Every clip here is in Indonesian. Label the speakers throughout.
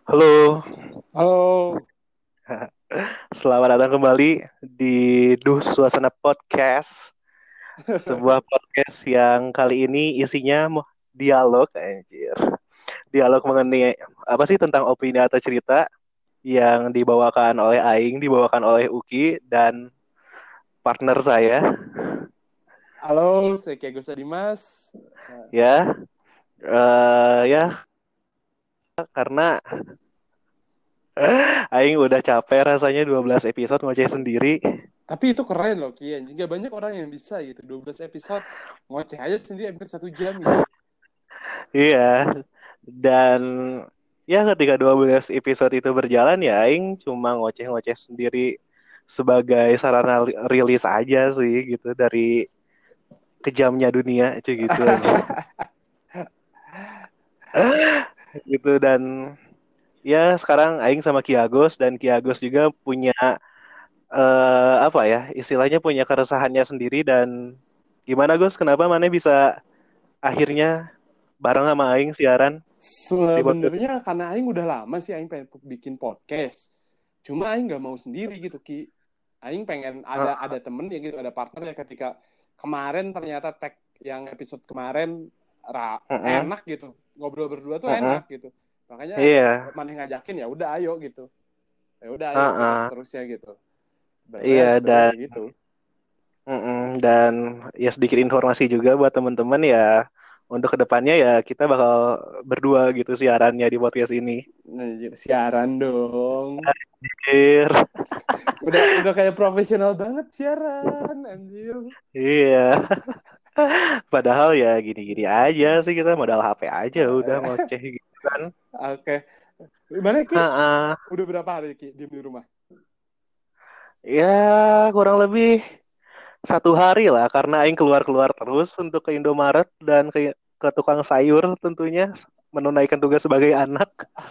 Speaker 1: Halo,
Speaker 2: Halo.
Speaker 1: selamat datang kembali di Duh Suasana Podcast, sebuah podcast yang kali ini isinya dialog, anjir. Dialog mengenai apa sih tentang opini atau cerita yang dibawakan oleh Aing, dibawakan oleh Uki dan partner saya,
Speaker 2: Halo, saya Kiai Gusta Dimas.
Speaker 1: ya. Ya, karena Aing udah capek rasanya 12 episode ngoceh sendiri.
Speaker 2: Tapi itu keren loh, Kian. Juga banyak orang yang bisa gitu. 12 episode ngoceh aja sendiri hampir 1 jam gitu.
Speaker 1: Iya, dan ya ketika 12 episode itu berjalan ya Aing cuma ngoceh-ngoceh sendiri sebagai sarana rilis aja sih gitu dari kejamnya dunia itu gitu aja. Gitu dan ya sekarang Aing sama Kiagos dan Kiagos juga punya apa ya istilahnya punya keresahannya sendiri dan gimana Gus kenapa mana bisa akhirnya bareng sama Aing siaran di podcast.
Speaker 2: Sebenarnya karena Aing udah lama sih Aing pengen bikin podcast. Cuma Aing nggak mau sendiri gitu, Ki. Aing pengen ada temen ya gitu, ada partner ya ketika kemarin ternyata tag yang episode kemarin
Speaker 1: Heeh,
Speaker 2: enak gitu. Ngobrol berdua tuh
Speaker 1: heeh.
Speaker 2: enak gitu. Makanya
Speaker 1: Iya,
Speaker 2: mana yang ngajakin ya udah ayo gitu. Ya udah ayo kita
Speaker 1: heeh.
Speaker 2: seterusnya gitu.
Speaker 1: Iya
Speaker 2: Sebenarnya sebenarnya
Speaker 1: dan
Speaker 2: kayak gitu.
Speaker 1: dan ya sedikit informasi juga buat teman-teman ya untuk kedepannya ya kita bakal berdua gitu siarannya di podcast ini.
Speaker 2: Anjir, siaran dong.
Speaker 1: Anjir.
Speaker 2: Udah kayak profesional banget siaran, anjir.
Speaker 1: Iya. Padahal ya gini-gini aja sih kita modal HP aja udah ngoceh gitu kan.
Speaker 2: Oke. Gimana Ki?
Speaker 1: Ha.
Speaker 2: Udah berapa hari Ki diem di rumah?
Speaker 1: Ya kurang lebih 1 hari lah karena Aing keluar-keluar terus untuk ke Indomaret dan ke tukang sayur tentunya menunaikan tugas sebagai anak.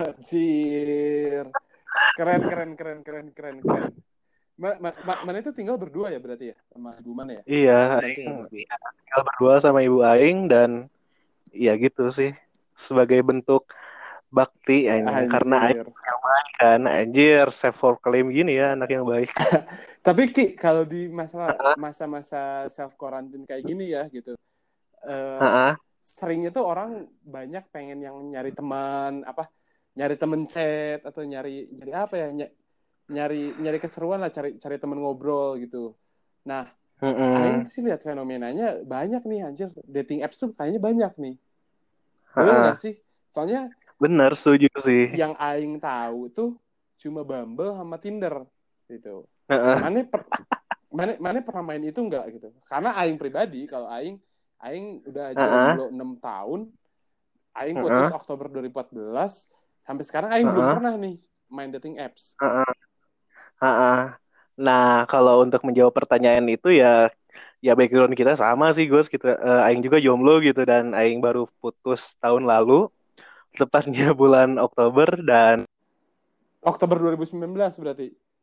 Speaker 2: Anjir. Keren, keren, keren, keren, keren, keren. Mana itu tinggal berdua ya berarti ya? Sama Ibu mana ya?
Speaker 1: Iya,
Speaker 2: Aing berarti
Speaker 1: Aing
Speaker 2: ya berarti.
Speaker 1: tinggal berdua sama ibu Aing dan ya gitu sih sebagai bentuk bakti aing karena Aing
Speaker 2: Anjir.
Speaker 1: yang baik kan anjir self proclaim gini ya anak yang baik.
Speaker 2: Tapi Ki, kalau di masa-masa self quarantine kayak gini ya gitu, eh,
Speaker 1: Heeh.
Speaker 2: seringnya tuh orang banyak pengen yang nyari teman apa, nyari temen chat atau nyari nyari apa ya, nyari nyari keseruan lah, cari cari temen ngobrol gitu. Nah, Aing
Speaker 1: Heeh.
Speaker 2: sih lihat fenomenanya banyak nih anjir, dating apps tuh kayaknya banyak nih. Bener
Speaker 1: Heeh.
Speaker 2: nggak sih? Soalnya
Speaker 1: Bener setuju sih.
Speaker 2: yang Aing tahu tuh cuma Bumble sama Tinder gitu.
Speaker 1: Heeh.
Speaker 2: Mana mana pernah main itu enggak gitu? Karena Aing pribadi, kalau Aing udah
Speaker 1: Heeh.
Speaker 2: jomblo 6 tahun, Aing putus
Speaker 1: Heeh.
Speaker 2: Oktober 2014, sampai sekarang Aing belum
Speaker 1: Heeh.
Speaker 2: pernah nih main dating apps.
Speaker 1: Heeh. Heeh. Nah, kalau untuk menjawab pertanyaan itu ya ya background kita sama sih Gus kita Aing juga jomblo gitu dan Aing baru putus tahun lalu tepatnya bulan Oktober dan
Speaker 2: Oktober 2019 berarti.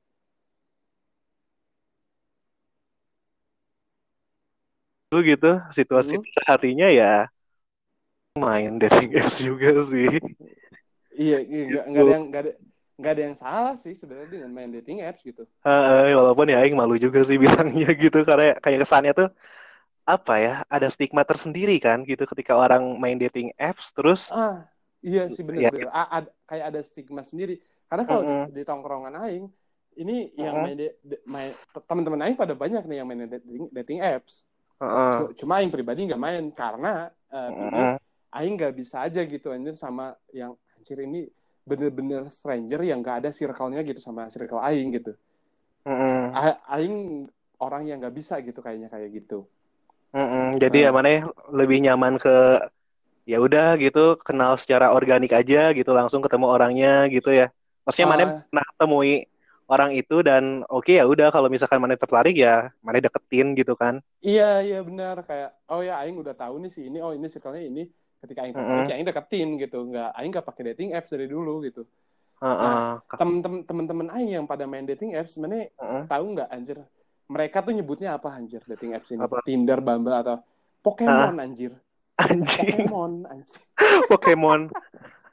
Speaker 1: itu gitu situasi
Speaker 2: Mm-mm.
Speaker 1: hatinya ya main dating apps juga sih
Speaker 2: Iya, iya, nggak ada
Speaker 1: gitu.
Speaker 2: yang nggak ada yang salah sih sebenarnya dengan main dating apps gitu.
Speaker 1: Walaupun ya Aing malu juga sih bilangnya gitu karena kayak kesannya tuh apa ya ada stigma tersendiri kan gitu ketika orang main dating apps terus
Speaker 2: Ah, iya sih
Speaker 1: ya
Speaker 2: bener-bener.
Speaker 1: gitu.
Speaker 2: Kayak ada stigma sendiri. Karena kalau
Speaker 1: Mm-mm.
Speaker 2: di tongkrongan Aing, ini yang
Speaker 1: Mm-mm.
Speaker 2: teman-teman Aing pada banyak nih yang main dating apps.
Speaker 1: Mm-mm.
Speaker 2: Cuma Aing pribadi nggak main karena pikir
Speaker 1: Mm-mm.
Speaker 2: Aing nggak bisa aja gitu anjir sama yang anjir ini bener-bener stranger yang nggak ada circle-nya gitu sama circle Aing gitu.
Speaker 1: Mm-mm.
Speaker 2: Aing orang yang nggak bisa gitu kayaknya kayak gitu.
Speaker 1: Mm-mm. Jadi ya
Speaker 2: Nah,
Speaker 1: mana ya, lebih nyaman ke ya udah gitu kenal secara organik aja gitu langsung ketemu orangnya gitu ya maksudnya mana
Speaker 2: uh,
Speaker 1: pernah temui orang itu dan oke ya udah kalau misalkan mana tertarik ya mana deketin gitu kan.
Speaker 2: iya, iya benar kayak oh ya Aing udah tahu nih sih ini oh ini circle-nya ini ketika Aing tertarik ya
Speaker 1: Mm-mm.
Speaker 2: Aing deketin gitu nggak Aing nggak pakai dating apps dari dulu gitu. Nah
Speaker 1: Heeh.
Speaker 2: temen-temen Aing yang pada main dating apps mana
Speaker 1: Heeh.
Speaker 2: tahu nggak anjir mereka tuh nyebutnya apa anjir dating apps ini
Speaker 1: Apa.
Speaker 2: Tinder Bumble atau
Speaker 1: Heeh.
Speaker 2: Pokemon anjir
Speaker 1: Anjing.
Speaker 2: Pokemon anjir
Speaker 1: Pokemon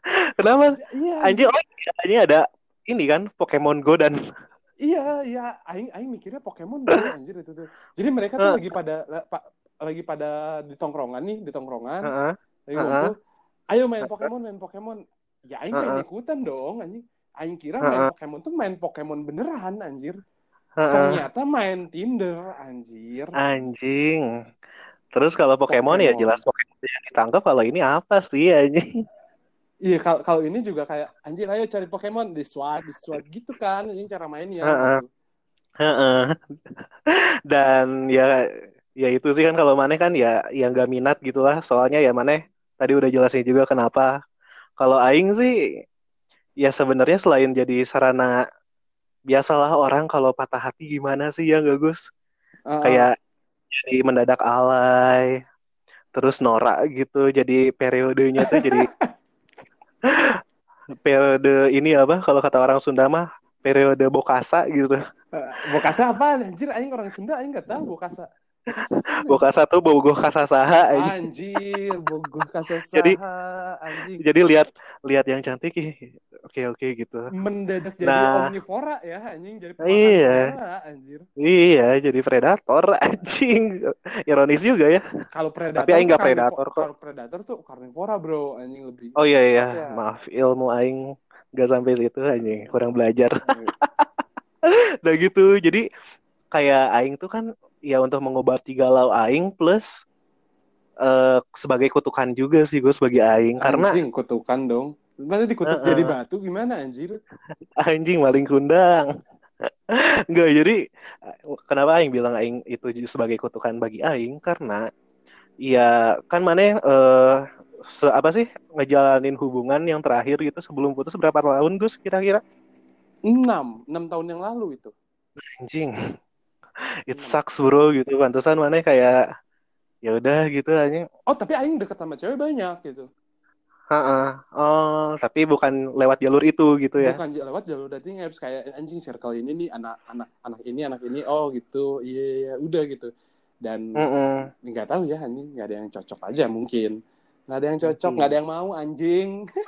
Speaker 1: Kenapa?
Speaker 2: Iya
Speaker 1: Anjir,
Speaker 2: anjir.
Speaker 1: oh iya, ini ada ini kan Pokemon Go dan
Speaker 2: Iya, iya, aing mikirnya Pokemon bro, anjir itu tuh. Jadi mereka tuh
Speaker 1: Heeh,
Speaker 2: lagi pada di tongkrongan nih, di tongkrongan,
Speaker 1: heeh,
Speaker 2: lagi ngumpul.
Speaker 1: heeh,
Speaker 2: Ayo main Pokemon, main Pokemon. Ya aing pengen
Speaker 1: heeh,
Speaker 2: ikutan dong, anjing. Aing kira main
Speaker 1: heeh,
Speaker 2: Pokemon tuh main Pokemon beneran, anjir.
Speaker 1: heeh.
Speaker 2: Ternyata main Tinder, anjir.
Speaker 1: Anjing. Terus kalau Pokemon ya jelas
Speaker 2: Pokemon.
Speaker 1: Pokemon yang ditangkap. Kalau ini apa sih anjing?
Speaker 2: Iya, kalau ini juga kayak anjir ayo cari Pokemon di swipe gitu kan, ini cara mainnya gitu.
Speaker 1: Heeh, heeh. Dan ya itu sih kan kalau Maneh kan ya yang gak minat gitulah. Soalnya ya Maneh tadi udah jelasin juga kenapa. Kalau Aing sih ya sebenarnya selain jadi sarana biasalah orang kalau patah hati gimana sih ya gak Gus?
Speaker 2: Heeh.
Speaker 1: Kayak jadi mendadak alay, terus norak gitu. Jadi periodenya tuh jadi periode ini apa? Kalau kata orang Sunda mah periode bokasa gitu.
Speaker 2: Bokasa apa anjir? Aing orang Sunda, aing nggak tahu Bokasa. Bokasa apa anjir?
Speaker 1: Bokasa tuh bogoh kasasaha aja.
Speaker 2: Anjir, Bogoh
Speaker 1: Jadi
Speaker 2: Kasasaha, anjing.
Speaker 1: jadi lihat lihat yang cantik ih, oke oke gitu.
Speaker 2: Mendadak jadi
Speaker 1: Nah,
Speaker 2: omnivora ya, anjing. Jadi pemakan
Speaker 1: iya,
Speaker 2: segala, anjir.
Speaker 1: iya jadi predator anjing. Ironis juga ya.
Speaker 2: Kalau
Speaker 1: Tapi
Speaker 2: predator
Speaker 1: aing
Speaker 2: tuh
Speaker 1: nggak predator kok.
Speaker 2: kalau predator tuh karnivora, bro. Anjing lebih
Speaker 1: Oh iya iya,
Speaker 2: tepatnya.
Speaker 1: maaf ilmu aing nggak sampai situ anjing, kurang belajar. Udah gitu. Jadi kayak aing tuh kan ya untuk mengobati galau aing plus sebagai kutukan juga sih gue sebagai aing karena
Speaker 2: Anjing, kutukan dong. Mana dikutuk jadi
Speaker 1: uh,
Speaker 2: batu gimana, anjir?
Speaker 1: anjing maling kundang. Enggak, jadi kenapa aing bilang aing itu sebagai kutukan bagi aing karena ya kan mana apa sih ngejalanin hubungan yang terakhir gitu sebelum putus berapa tahun Gus kira-kira?
Speaker 2: 6 tahun yang lalu itu.
Speaker 1: Anjing, it
Speaker 2: 6.
Speaker 1: sucks bro gitu. Pantesan mana kayak ya udah gitu aja.
Speaker 2: Oh, tapi aing deket sama cewek banyak gitu.
Speaker 1: Heeh. Oh, tapi bukan lewat jalur itu gitu ya.
Speaker 2: Bukan lewat jalur dating apps kayak anjing circle ini nih anak ini oh gitu iya yeah, yeah, udah gitu dan
Speaker 1: Mm-mm.
Speaker 2: nggak tahu ya anjing nggak ada yang cocok aja mungkin nggak ada yang cocok nggak ada
Speaker 1: Anjing.
Speaker 2: yang mau anjing.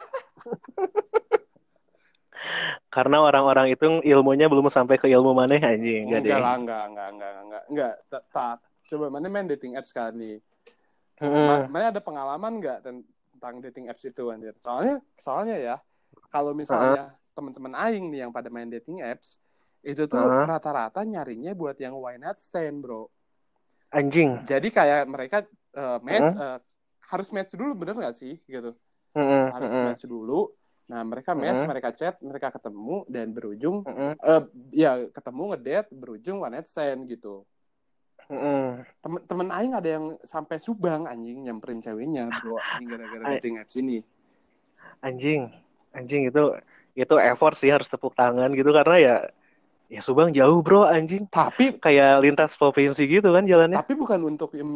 Speaker 1: Karena orang-orang itu ilmunya belum sampai ke ilmu maneh anjing, enggak
Speaker 2: Enggak
Speaker 1: deh.
Speaker 2: lah enggak tak coba mana main dating apps kali nih.
Speaker 1: Heeh.
Speaker 2: Mana ada pengalaman nggak tentang dating apps itu anjir soalnya ya kalau
Speaker 1: Heeh.
Speaker 2: misalnya teman-teman aing nih yang pada main dating apps itu tuh
Speaker 1: Heeh.
Speaker 2: rata-rata nyarinya buat yang one night stand, bro.
Speaker 1: Anjing.
Speaker 2: Jadi kayak mereka match
Speaker 1: Heeh.
Speaker 2: harus match dulu bener nggak sih gitu?
Speaker 1: Heeh.
Speaker 2: Harus
Speaker 1: Heeh.
Speaker 2: match dulu. Nah mereka match,
Speaker 1: Heeh.
Speaker 2: mereka chat, mereka ketemu dan berujung
Speaker 1: Heeh.
Speaker 2: ya ketemu ngedate berujung one night stand gitu.
Speaker 1: Heeh.
Speaker 2: Temen Aing ada yang sampai Subang anjing nyamperin ceweknya bro anjing gara-gara dating apps ini.
Speaker 1: Anjing. Anjing itu effort sih harus tepuk tangan gitu karena ya Subang jauh bro anjing.
Speaker 2: Tapi
Speaker 1: Kayak lintas provinsi gitu kan jalannya.
Speaker 2: bukan untuk yang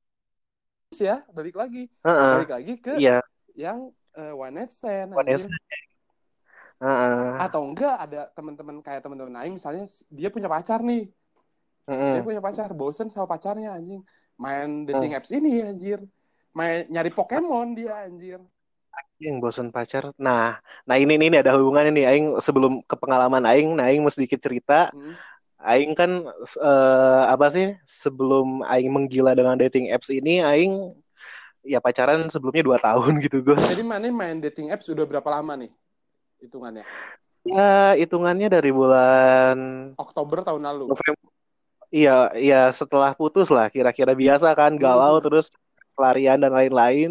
Speaker 2: ya
Speaker 1: Heeh.
Speaker 2: balik lagi ke
Speaker 1: Iya,
Speaker 2: yang one night stand
Speaker 1: One S.
Speaker 2: anjir.
Speaker 1: Heeh.
Speaker 2: Atau enggak ada teman-teman kayak teman-teman Aing misalnya dia punya pacar nih. Dia
Speaker 1: Heeh.
Speaker 2: punya pacar, bosen sama pacarnya anjing. Main dating
Speaker 1: Heeh.
Speaker 2: apps ini anjir. Main nyari Pokemon dia anjir.
Speaker 1: Yang bosan pacar. Nah ini ada hubungannya nih. Aing sebelum ke pengalaman Aing, nah Aing mau sedikit cerita.
Speaker 2: Hmm.
Speaker 1: Aing kan apa sih sebelum Aing menggila dengan dating apps ini, Aing ya pacaran sebelumnya 2 tahun gitu Gus.
Speaker 2: Jadi mana main dating apps udah berapa lama nih hitungannya?
Speaker 1: Ya hitungannya dari bulan
Speaker 2: Oktober tahun lalu.
Speaker 1: November. Iya, iya setelah putus lah. Kira-kira biasa kan galau
Speaker 2: Hmm.
Speaker 1: terus pelarian dan lain-lain.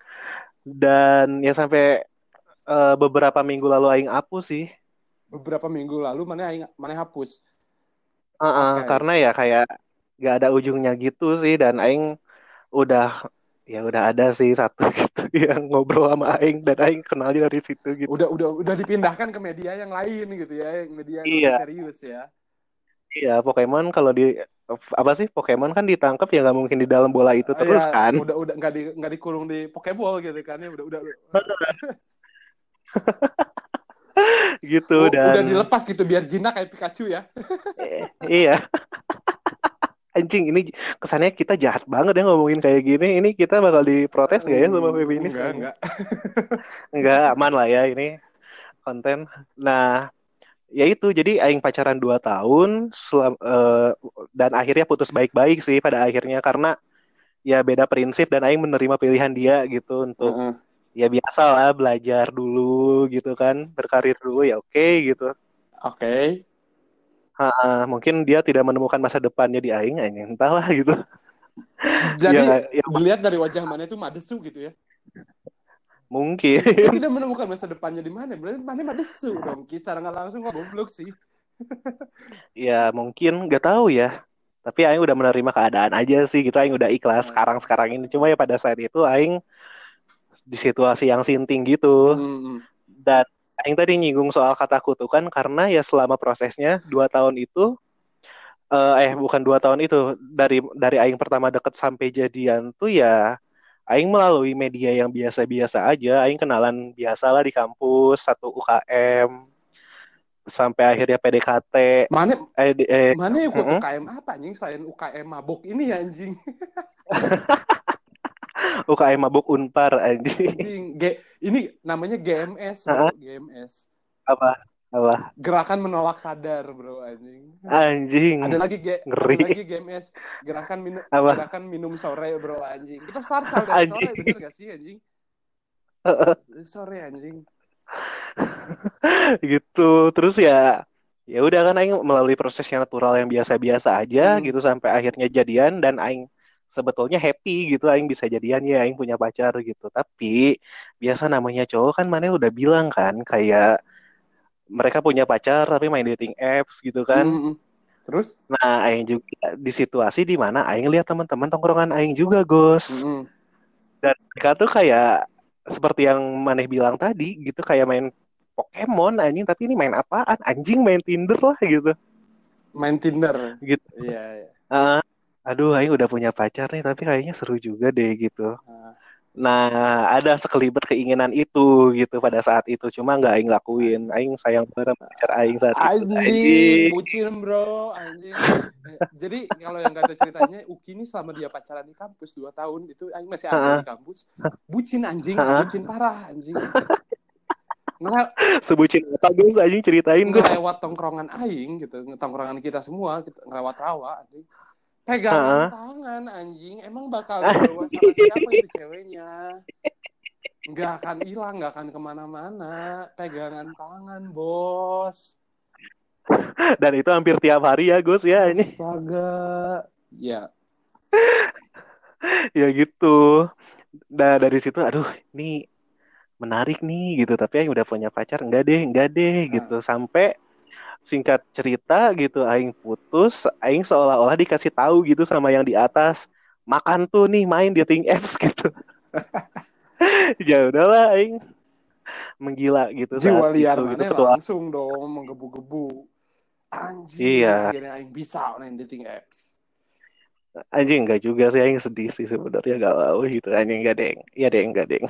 Speaker 1: Dan ya sampai beberapa minggu lalu Aing hapus sih.
Speaker 2: Beberapa minggu lalu mana hapus. Oke.
Speaker 1: Karena ya kayak gak ada ujungnya gitu sih dan Aing udah ya udah ada sih satu gitu yang ngobrol sama Aing dan Aing kenalnya dari situ gitu.
Speaker 2: Udah dipindahkan ke media yang lain gitu ya, yang media yang lebih
Speaker 1: Iya,
Speaker 2: serius ya.
Speaker 1: iya Pokemon kalau di apa sih Pokemon kan ditangkap ya nggak mungkin di dalam bola itu
Speaker 2: Ya
Speaker 1: terus kan.
Speaker 2: udah nggak dikurung di Pokeball gitu kan ya udah
Speaker 1: Gitu
Speaker 2: oh,
Speaker 1: dan
Speaker 2: udah dilepas gitu biar jinak kayak Pikachu ya.
Speaker 1: iya Anjing, ini kesannya kita jahat banget ya ngomongin kayak gini. Ini kita bakal diprotes gak ya sama feminis
Speaker 2: Enggak,
Speaker 1: anjing?
Speaker 2: enggak.
Speaker 1: Enggak, aman lah ya ini konten. Nah, ya itu jadi aing pacaran 2 tahun dan akhirnya putus baik-baik sih pada akhirnya karena ya beda prinsip dan aing menerima pilihan dia gitu untuk
Speaker 2: Heeh.
Speaker 1: ya biasa lah belajar dulu gitu kan, berkarir dulu ya oke gitu.
Speaker 2: Oke.
Speaker 1: Mungkin dia tidak menemukan masa depannya di aing, entahlah gitu.
Speaker 2: Jadi
Speaker 1: Ya, ya
Speaker 2: dilihat dari wajah mana itu madesu gitu ya.
Speaker 1: mungkin.
Speaker 2: Kita tidak menemukan masa depannya di mana. Berarti mana madesu dong. Secara nggak langsung kok goblok sih.
Speaker 1: Ya mungkin nggak tahu ya. Tapi Aing udah menerima keadaan aja sih gitu. Aing udah ikhlas
Speaker 2: Nah.
Speaker 1: sekarang ini. Cuma ya pada saat itu Aing di situasi yang sinting gitu.
Speaker 2: Hmm.
Speaker 1: Dan Aing tadi nyinggung soal kata kutukan karena ya selama prosesnya 2 tahun itu bukan 2 tahun itu dari Aing pertama deket sampai jadian tuh ya Aing melalui media yang biasa-biasa aja. Aing kenalan biasa lah di kampus satu UKM sampai akhirnya PDKT.
Speaker 2: Mana
Speaker 1: Eh, di- eh,
Speaker 2: mana ikut
Speaker 1: mm-mm.
Speaker 2: UKM apa anjing selain UKM mabuk ini ya anjing.
Speaker 1: UKM mabuk Unpar anjing.
Speaker 2: Anjing. Ini namanya GMS,
Speaker 1: Hah?
Speaker 2: Bro. GMS.
Speaker 1: Apa? Apa?
Speaker 2: Gerakan menolak sadar, Bro, anjing.
Speaker 1: Anjing.
Speaker 2: Ada
Speaker 1: Ngeri.
Speaker 2: lagi GMS,
Speaker 1: Apa?
Speaker 2: gerakan minum sore, Bro, anjing. Kita start dari sore,
Speaker 1: Anjing.
Speaker 2: bener gak sih, anjing? Sore, anjing.
Speaker 1: Gitu. Terus ya udah kan aing melalui prosesnya natural yang biasa-biasa aja
Speaker 2: Hmm.
Speaker 1: gitu sampai akhirnya jadian dan aing sebetulnya happy gitu aing bisa jadian ya aing punya pacar gitu. Tapi biasa namanya cowok kan mana udah bilang kan kayak mereka punya pacar tapi main dating apps gitu kan.
Speaker 2: Hmm. Terus?
Speaker 1: Nah, aing juga di situasi di mana aing lihat teman-teman tongkrongan aing juga, Gus.
Speaker 2: Hmm.
Speaker 1: Dan mereka tuh kayak seperti yang Maneh bilang tadi gitu kayak main Pokemon anjing tapi ini main apaan? Anjing main Tinder lah gitu.
Speaker 2: Main Tinder.
Speaker 1: Gitu.
Speaker 2: Iya, iya.
Speaker 1: Ah, aduh, aing udah punya pacar nih tapi kayaknya seru juga deh gitu.
Speaker 2: Nah,
Speaker 1: Nah, ada sekelibet keinginan itu gitu pada saat itu cuma nggak aing lakuin. Aing sayang banget sama pacar aing saat itu.
Speaker 2: anjing,
Speaker 1: Anjing.
Speaker 2: bucin, Bro, anjing. Jadi kalau yang gak tahu ceritanya, Uki ini selama dia pacaran di kampus 2 tahun itu Aing masih ada di
Speaker 1: Heeh.
Speaker 2: kampus. Bucin anjing,
Speaker 1: Heeh.
Speaker 2: bucin parah anjing. Ngele-
Speaker 1: Sebutin apa Gus anjing ceritain Gus.
Speaker 2: Ngelewat tongkrongan Aing gitu, tongkrongan kita semua, kita ngelewat rawa anjing. Pegangan
Speaker 1: Heeh.
Speaker 2: tangan anjing, emang bakal dibawa sama siapa itu ceweknya? Nggak akan hilang, nggak akan kemana-mana. Pegangan tangan, bos.
Speaker 1: Dan itu hampir tiap hari ya Gus ya ini.
Speaker 2: Astaga. Ya.
Speaker 1: Ya gitu. Nah dari situ aduh ini menarik nih gitu tapi Aing udah punya pacar enggak deh gitu
Speaker 2: Nah,
Speaker 1: sampai singkat cerita gitu Aing putus Aing seolah-olah dikasih tahu gitu sama yang di atas makan tuh nih main dating apps gitu. Ya udahlah Aing menggila gitu saat
Speaker 2: jiwa liar
Speaker 1: itu gitu
Speaker 2: mana
Speaker 1: petualang.
Speaker 2: langsung dong menggebu-gebu. Anjing,
Speaker 1: Iya
Speaker 2: akhirnya Aing bisa main dating apps.
Speaker 1: anjing enggak juga sih Aing sedih sih sebenarnya galau gitu anjing enggak deng iya deng enggak deng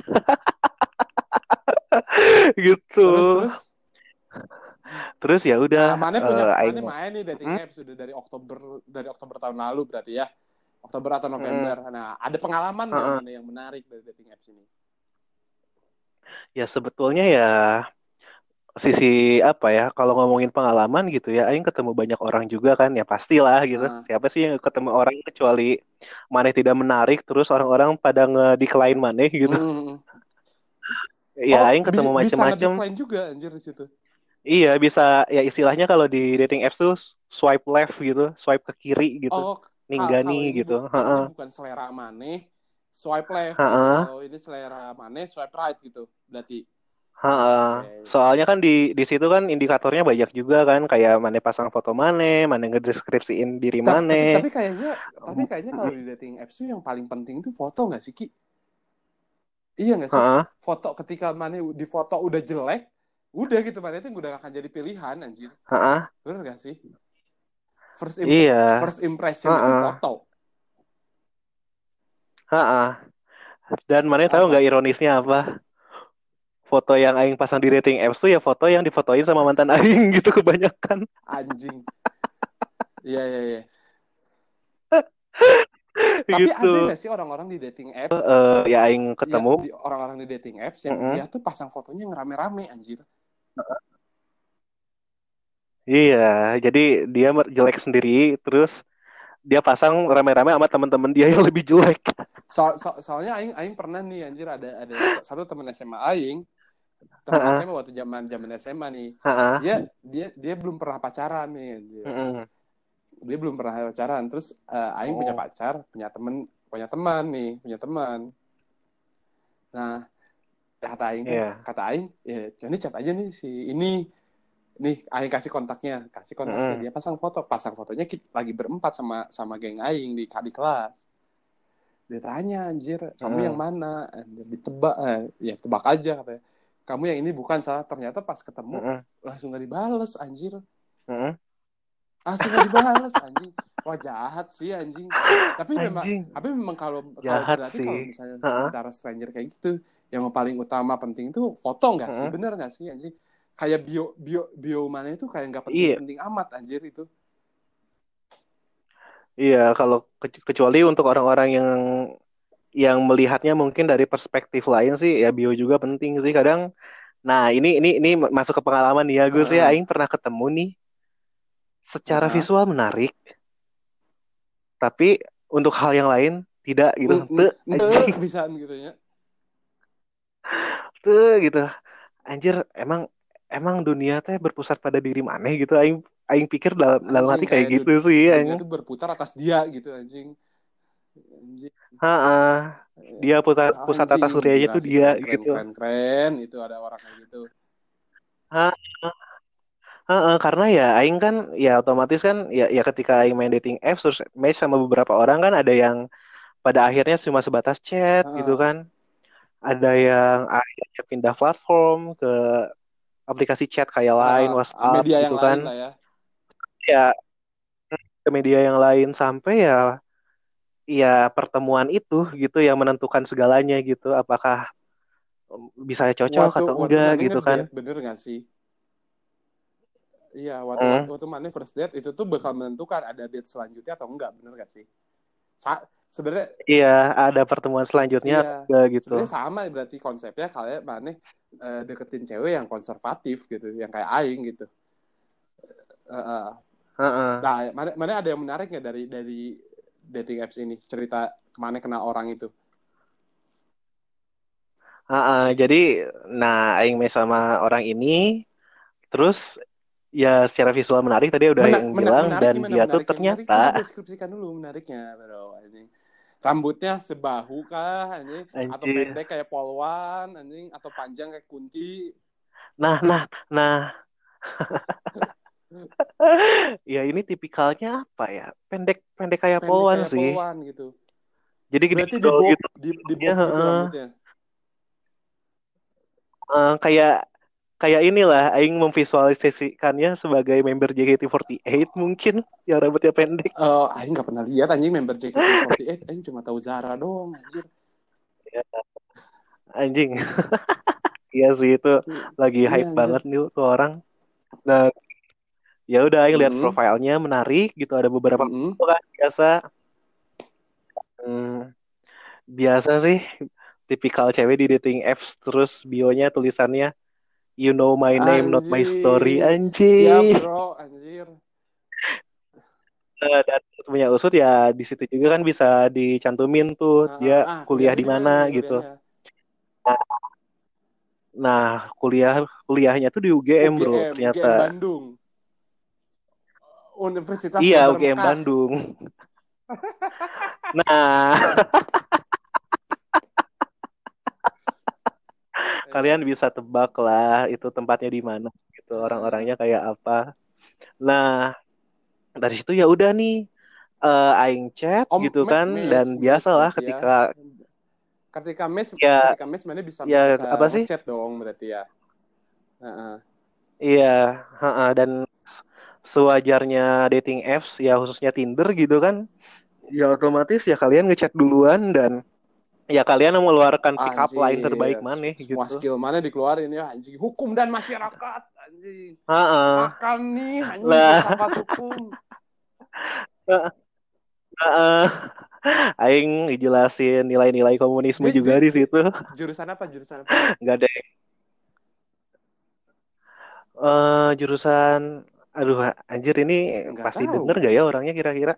Speaker 1: gitu.
Speaker 2: Terus.
Speaker 1: Terus ya udah
Speaker 2: Nah,
Speaker 1: Aing
Speaker 2: mana main nih dating apps sudah dari Oktober tahun lalu berarti ya. Oktober atau November. Nah, ada pengalaman nggak mana yang menarik dari dating apps ini?
Speaker 1: ya sebetulnya ya sisi apa ya kalau ngomongin pengalaman gitu ya Aing ketemu banyak orang juga kan ya pastilah gitu
Speaker 2: Nah,
Speaker 1: siapa sih yang ketemu orang kecuali maneh tidak menarik terus orang-orang pada nge-decline maneh gitu
Speaker 2: hmm.
Speaker 1: ya
Speaker 2: Oh,
Speaker 1: Aing ketemu
Speaker 2: bisa
Speaker 1: macem-macem
Speaker 2: nge-decline juga anjir di situ.
Speaker 1: iya bisa ya istilahnya kalau di dating apps tuh swipe left gitu swipe ke kiri gitu
Speaker 2: Oh,
Speaker 1: ninggani
Speaker 2: kalau
Speaker 1: gitu
Speaker 2: ini bukan selera maneh, swipe left gitu.
Speaker 1: Heeh.
Speaker 2: Kalau ini selera maneh, swipe right gitu. Berarti.
Speaker 1: Heeh.
Speaker 2: Oke.
Speaker 1: Soalnya kan di situ kan indikatornya banyak juga kan kayak mana pasang foto mana, mana ngedeskripsiin diri
Speaker 2: Tapi
Speaker 1: mana.
Speaker 2: tapi tapi kayaknya tapi kayaknya kalau di dating apps tuh yang paling penting tuh foto nggak sih Ki? Iya nggak sih?
Speaker 1: Heeh.
Speaker 2: Foto ketika mana di foto udah jelek, udah gitu mana itu udah gak akan jadi pilihan anjir.
Speaker 1: Heeh.
Speaker 2: Bener gak sih?
Speaker 1: Iya.
Speaker 2: First impression itu
Speaker 1: Heeh.
Speaker 2: foto.
Speaker 1: Heeh. Dan mana tahu
Speaker 2: Apa?
Speaker 1: nggak ironisnya apa? Foto yang aing pasang di dating apps tuh ya foto yang difotoin sama mantan aing gitu kebanyakan.
Speaker 2: Anjing. Iya iya iya. Tapi ada
Speaker 1: gitu.
Speaker 2: nggak sih orang-orang di dating apps,
Speaker 1: Ya aing
Speaker 2: ya
Speaker 1: ketemu.
Speaker 2: di orang-orang di dating apps yang
Speaker 1: Mm-mm.
Speaker 2: dia tuh pasang fotonya ngerame-rame anjir.
Speaker 1: Iya, jadi dia jelek sendiri, terus dia pasang rame-rame sama teman-teman dia yang lebih jelek.
Speaker 2: Soalnya aing pernah nih anjir, ada satu teman SMA aing, teman
Speaker 1: Heeh,
Speaker 2: SMA waktu zaman zaman SMA nih.
Speaker 1: heeh.
Speaker 2: Dia belum pernah pacaran nih anjir.
Speaker 1: Mm-mm.
Speaker 2: Dia belum pernah pacaran. Terus aing punya
Speaker 1: Oh,
Speaker 2: pacar, punya teman nih, punya teman. Nah,
Speaker 1: iya.
Speaker 2: kata aing, ya jadi chat aja nih si ini. Nih, aing kasih kontaknya,
Speaker 1: Mm-mm.
Speaker 2: dia pasang fotonya kita lagi berempat sama sama geng aing di kelas. Dia tanya anjir, kamu yang
Speaker 1: Mm-mm.
Speaker 2: mana? Anjir, ditebak, ya tebak aja katanya. Kamu yang ini bukan, salah. Ternyata pas ketemu
Speaker 1: Mm-mm.
Speaker 2: langsung gak dibales anjir.
Speaker 1: Mm-mm.
Speaker 2: Langsung gak dibales anjing. Wah, jahat sih anjing. Tapi memang
Speaker 1: Anjing,
Speaker 2: tapi memang kalau kalau
Speaker 1: jahat
Speaker 2: berarti
Speaker 1: sih.
Speaker 2: kalau misalnya
Speaker 1: Heeh.
Speaker 2: secara stranger kayak gitu, yang paling utama penting tuh foto nggak sih?
Speaker 1: Mm-mm.
Speaker 2: Bener nggak sih anjing? Kayak bio mana itu kayak nggak
Speaker 1: Iya,
Speaker 2: penting-penting amat anjir itu.
Speaker 1: iya. Kalau kecuali untuk orang-orang yang melihatnya mungkin dari perspektif lain sih, ya bio juga penting sih kadang. Nah, ini masuk ke pengalaman nih ya, Gus ya.
Speaker 2: Heeh.
Speaker 1: Aing pernah ketemu nih, secara
Speaker 2: Heeh.
Speaker 1: visual menarik, tapi untuk hal yang lain tidak gitu. Tuh, anjing,
Speaker 2: Bisa gitu ya.
Speaker 1: tuh gitu. Anjir, emang emang dunia teh berpusat pada diri maneh gitu. Aing pikir dalam
Speaker 2: Anjing
Speaker 1: hati kayak
Speaker 2: kayak
Speaker 1: gitu sih,
Speaker 2: dunia
Speaker 1: anjing.
Speaker 2: tuh berputar atas dia gitu anjing. Anjing.
Speaker 1: Heeh. Dia pusat tata
Speaker 2: Anjing
Speaker 1: suryanya
Speaker 2: gila
Speaker 1: tuh
Speaker 2: sih,
Speaker 1: dia
Speaker 2: keren keren
Speaker 1: gitu.
Speaker 2: keren keren itu ada orang kayak gitu.
Speaker 1: Hah, heeh, karena ya Aing kan ya otomatis kan ya ketika Aing main dating apps terus match sama beberapa orang kan ada yang pada akhirnya cuma sebatas chat gitu
Speaker 2: Heeh.
Speaker 1: kan. Ada yang akhirnya pindah platform ke aplikasi chat kayak Line, WhatsApp
Speaker 2: Media
Speaker 1: gitu
Speaker 2: yang
Speaker 1: kan.
Speaker 2: lain lah ya.
Speaker 1: Ya ke media yang lain sampai ya pertemuan itu gitu yang menentukan segalanya gitu. Apakah bisa cocok
Speaker 2: Waktu
Speaker 1: atau
Speaker 2: waktu
Speaker 1: enggak
Speaker 2: mana
Speaker 1: gitu kan.
Speaker 2: ngedate bener gak sih? Iya, waktu
Speaker 1: Hmm.
Speaker 2: waktu mana first date itu tuh bakal menentukan ada date selanjutnya atau enggak, bener gak sih? Sebenarnya
Speaker 1: Iya, ada pertemuan selanjutnya
Speaker 2: iya,
Speaker 1: atau enggak gitu.
Speaker 2: sebenarnya sama berarti konsepnya kalian mana deketin cewek yang konservatif gitu, yang kayak aing gitu. Uh,
Speaker 1: Heeh.
Speaker 2: Nah, mana ada yang menarik nggak dari dating apps ini? Cerita kemana kena orang itu?
Speaker 1: Heeh, jadi nah aing mes sama orang ini terus ya secara visual menarik tadi udah yang bilang
Speaker 2: Menarik
Speaker 1: dan
Speaker 2: gimana
Speaker 1: dia tuh
Speaker 2: menariknya?
Speaker 1: ternyata
Speaker 2: Coba deskripsikan dulu menariknya, bro. Anjing. Rambutnya sebahu kah, anjing? Atau
Speaker 1: anjir.
Speaker 2: pendek kayak polwan, anjing? Atau panjang kayak kunci?
Speaker 1: Nah, ya ini tipikalnya apa ya? Pendek kayak
Speaker 2: Pendek
Speaker 1: polwan
Speaker 2: kayak
Speaker 1: sih.
Speaker 2: polwan gitu.
Speaker 1: Jadi gini
Speaker 2: Berarti
Speaker 1: gitu gitu.
Speaker 2: di
Speaker 1: Ya,
Speaker 2: bob gitu
Speaker 1: heeh.
Speaker 2: rambutnya.
Speaker 1: Kayak kayak inilah aing memvisualisasikannya sebagai member JKT48 mungkin yang rambutnya pendek.
Speaker 2: Aing nggak pernah lihat anjing member JKT48. Aing cuma tahu Zara doang, anjir.
Speaker 1: Ya, anjing. Iya sih itu lagi
Speaker 2: Iya,
Speaker 1: hype
Speaker 2: anjir.
Speaker 1: banget nih tuh orang. Nah, ya udah aing lihat
Speaker 2: Mm-mm.
Speaker 1: profilnya menarik gitu ada beberapa
Speaker 2: Mm-mm.
Speaker 1: foto kan biasa. Hmm, biasa sih tipikal cewek di dating apps terus bionya tulisannya you know my name not my story
Speaker 2: Anjing. Siap,
Speaker 1: anjing.
Speaker 2: bro, anjir.
Speaker 1: Dan punya usut ya di situ juga kan bisa dicantumin tuh dia kuliah
Speaker 2: Kuliahnya
Speaker 1: di
Speaker 2: di mana
Speaker 1: mana
Speaker 2: nih
Speaker 1: gitu.
Speaker 2: kuliahnya?
Speaker 1: Nah, kuliahnya tuh di UGM, Bro, ternyata.
Speaker 2: UGM Bandung. Universitas
Speaker 1: Iya,
Speaker 2: gak
Speaker 1: UGM
Speaker 2: bermekas.
Speaker 1: Bandung. Nah, kalian
Speaker 2: Iya.
Speaker 1: bisa tebak lah itu tempatnya di mana gitu, orang-orangnya kayak apa. Nah, dari situ ya udah nih aing chat
Speaker 2: Om
Speaker 1: gitu kan dan
Speaker 2: match
Speaker 1: biasalah
Speaker 2: berarti ya.
Speaker 1: ya
Speaker 2: Ketika match mana bisa
Speaker 1: ya
Speaker 2: bisa
Speaker 1: apa sih?
Speaker 2: ngechat dong berarti ya. Heeh.
Speaker 1: Iya, heeh, dan sewajarnya dating apps ya khususnya Tinder gitu kan. Ya otomatis ya kalian ngechat duluan dan ya kalian mengeluarkan pick up line terbaik
Speaker 2: Anjir,
Speaker 1: mana
Speaker 2: semua
Speaker 1: gitu.
Speaker 2: skill mana dikeluarin ya anjing. Hukum dan masyarakat anjing.
Speaker 1: Heeh.
Speaker 2: Makan nih anjing
Speaker 1: Lah,
Speaker 2: filsafat hukum.
Speaker 1: Heeh. Aing ngejelasin nilai-nilai komunisme juga di
Speaker 2: Dia
Speaker 1: situ.
Speaker 2: jurusan apa? Jurusan apa?
Speaker 1: Nggak ada jurusan, aduh anjir ini
Speaker 2: Nggak
Speaker 1: pasti
Speaker 2: tahu
Speaker 1: denger gak ya
Speaker 2: anjing.
Speaker 1: orangnya kira-kira?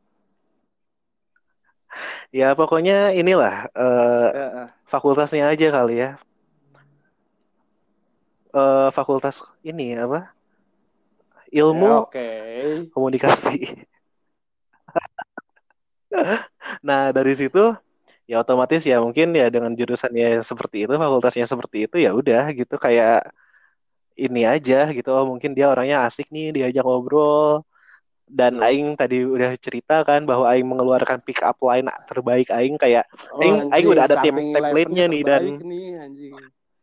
Speaker 1: Ya pokoknya inilah fakultasnya aja kali ya. Fakultas ini apa? Ilmu
Speaker 2: Oke.
Speaker 1: komunikasi. Nah dari situ ya otomatis ya mungkin ya dengan jurusannya seperti itu, fakultasnya seperti itu ya udah gitu kayak ini aja gitu. Oh, mungkin dia orangnya asik nih diajak ngobrol. Dan Aing tadi udah cerita kan bahwa Aing mengeluarkan pick up line terbaik Aing kayak
Speaker 2: Oh
Speaker 1: Aing
Speaker 2: anjing,
Speaker 1: udah ada
Speaker 2: starting
Speaker 1: template-nya
Speaker 2: elevennya
Speaker 1: nih dan
Speaker 2: terbaik nih anjing.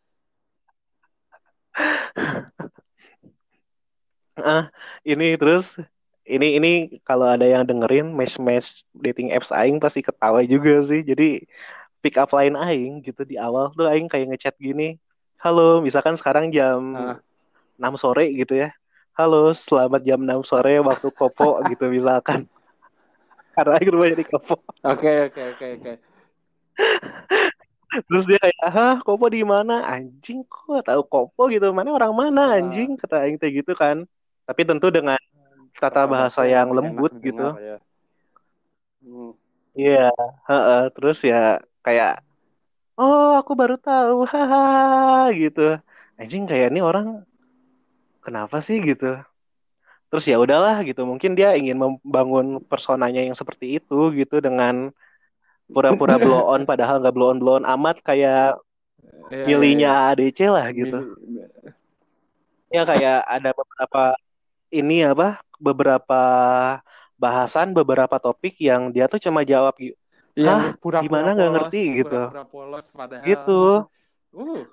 Speaker 1: ah ini terus ini kalau ada yang dengerin match-match dating apps Aing pasti ketawa juga sih. Jadi pick up line Aing gitu di awal tuh Aing kayak ngechat gini. Halo, misalkan sekarang jam
Speaker 2: Ah.
Speaker 1: 6 sore gitu ya. Halo, selamat jam 6 sore waktu Kopo gitu misalkan. Karena Aing rumahnya di Kopo.
Speaker 2: Oke, oke, oke, oke.
Speaker 1: Terus dia kayak, hah, Kopo di mana? Anjing, kok tahu Kopo gitu? Mana orang mana anjing?
Speaker 2: Ah,
Speaker 1: Kata Aing teh gitu kan. Tapi tentu dengan tata
Speaker 2: tata
Speaker 1: bahasa
Speaker 2: bahasa yang
Speaker 1: yang
Speaker 2: lebih enak
Speaker 1: lembut gitu.
Speaker 2: didengar ya. Hmm.
Speaker 1: Iya, heeh. Terus ya kayak, oh aku baru tahu, haha gitu. Anjing kayak ini orang kenapa sih gitu? Terus ya udahlah gitu. Mungkin dia ingin membangun personanya yang seperti itu gitu dengan pura-pura blow on padahal nggak blow on amat kayak
Speaker 2: Iya, iya,
Speaker 1: milihnya
Speaker 2: iya.
Speaker 1: ADC lah gitu.
Speaker 2: Milih.
Speaker 1: Ya kayak ada beberapa ini apa beberapa bahasan beberapa topik yang dia tuh cuma jawab
Speaker 2: Yang
Speaker 1: hah
Speaker 2: pura-pura
Speaker 1: gimana nggak
Speaker 2: polos,
Speaker 1: ngerti gitu
Speaker 2: pura-pura polos padahal
Speaker 1: gitu
Speaker 2: gitu. Uh.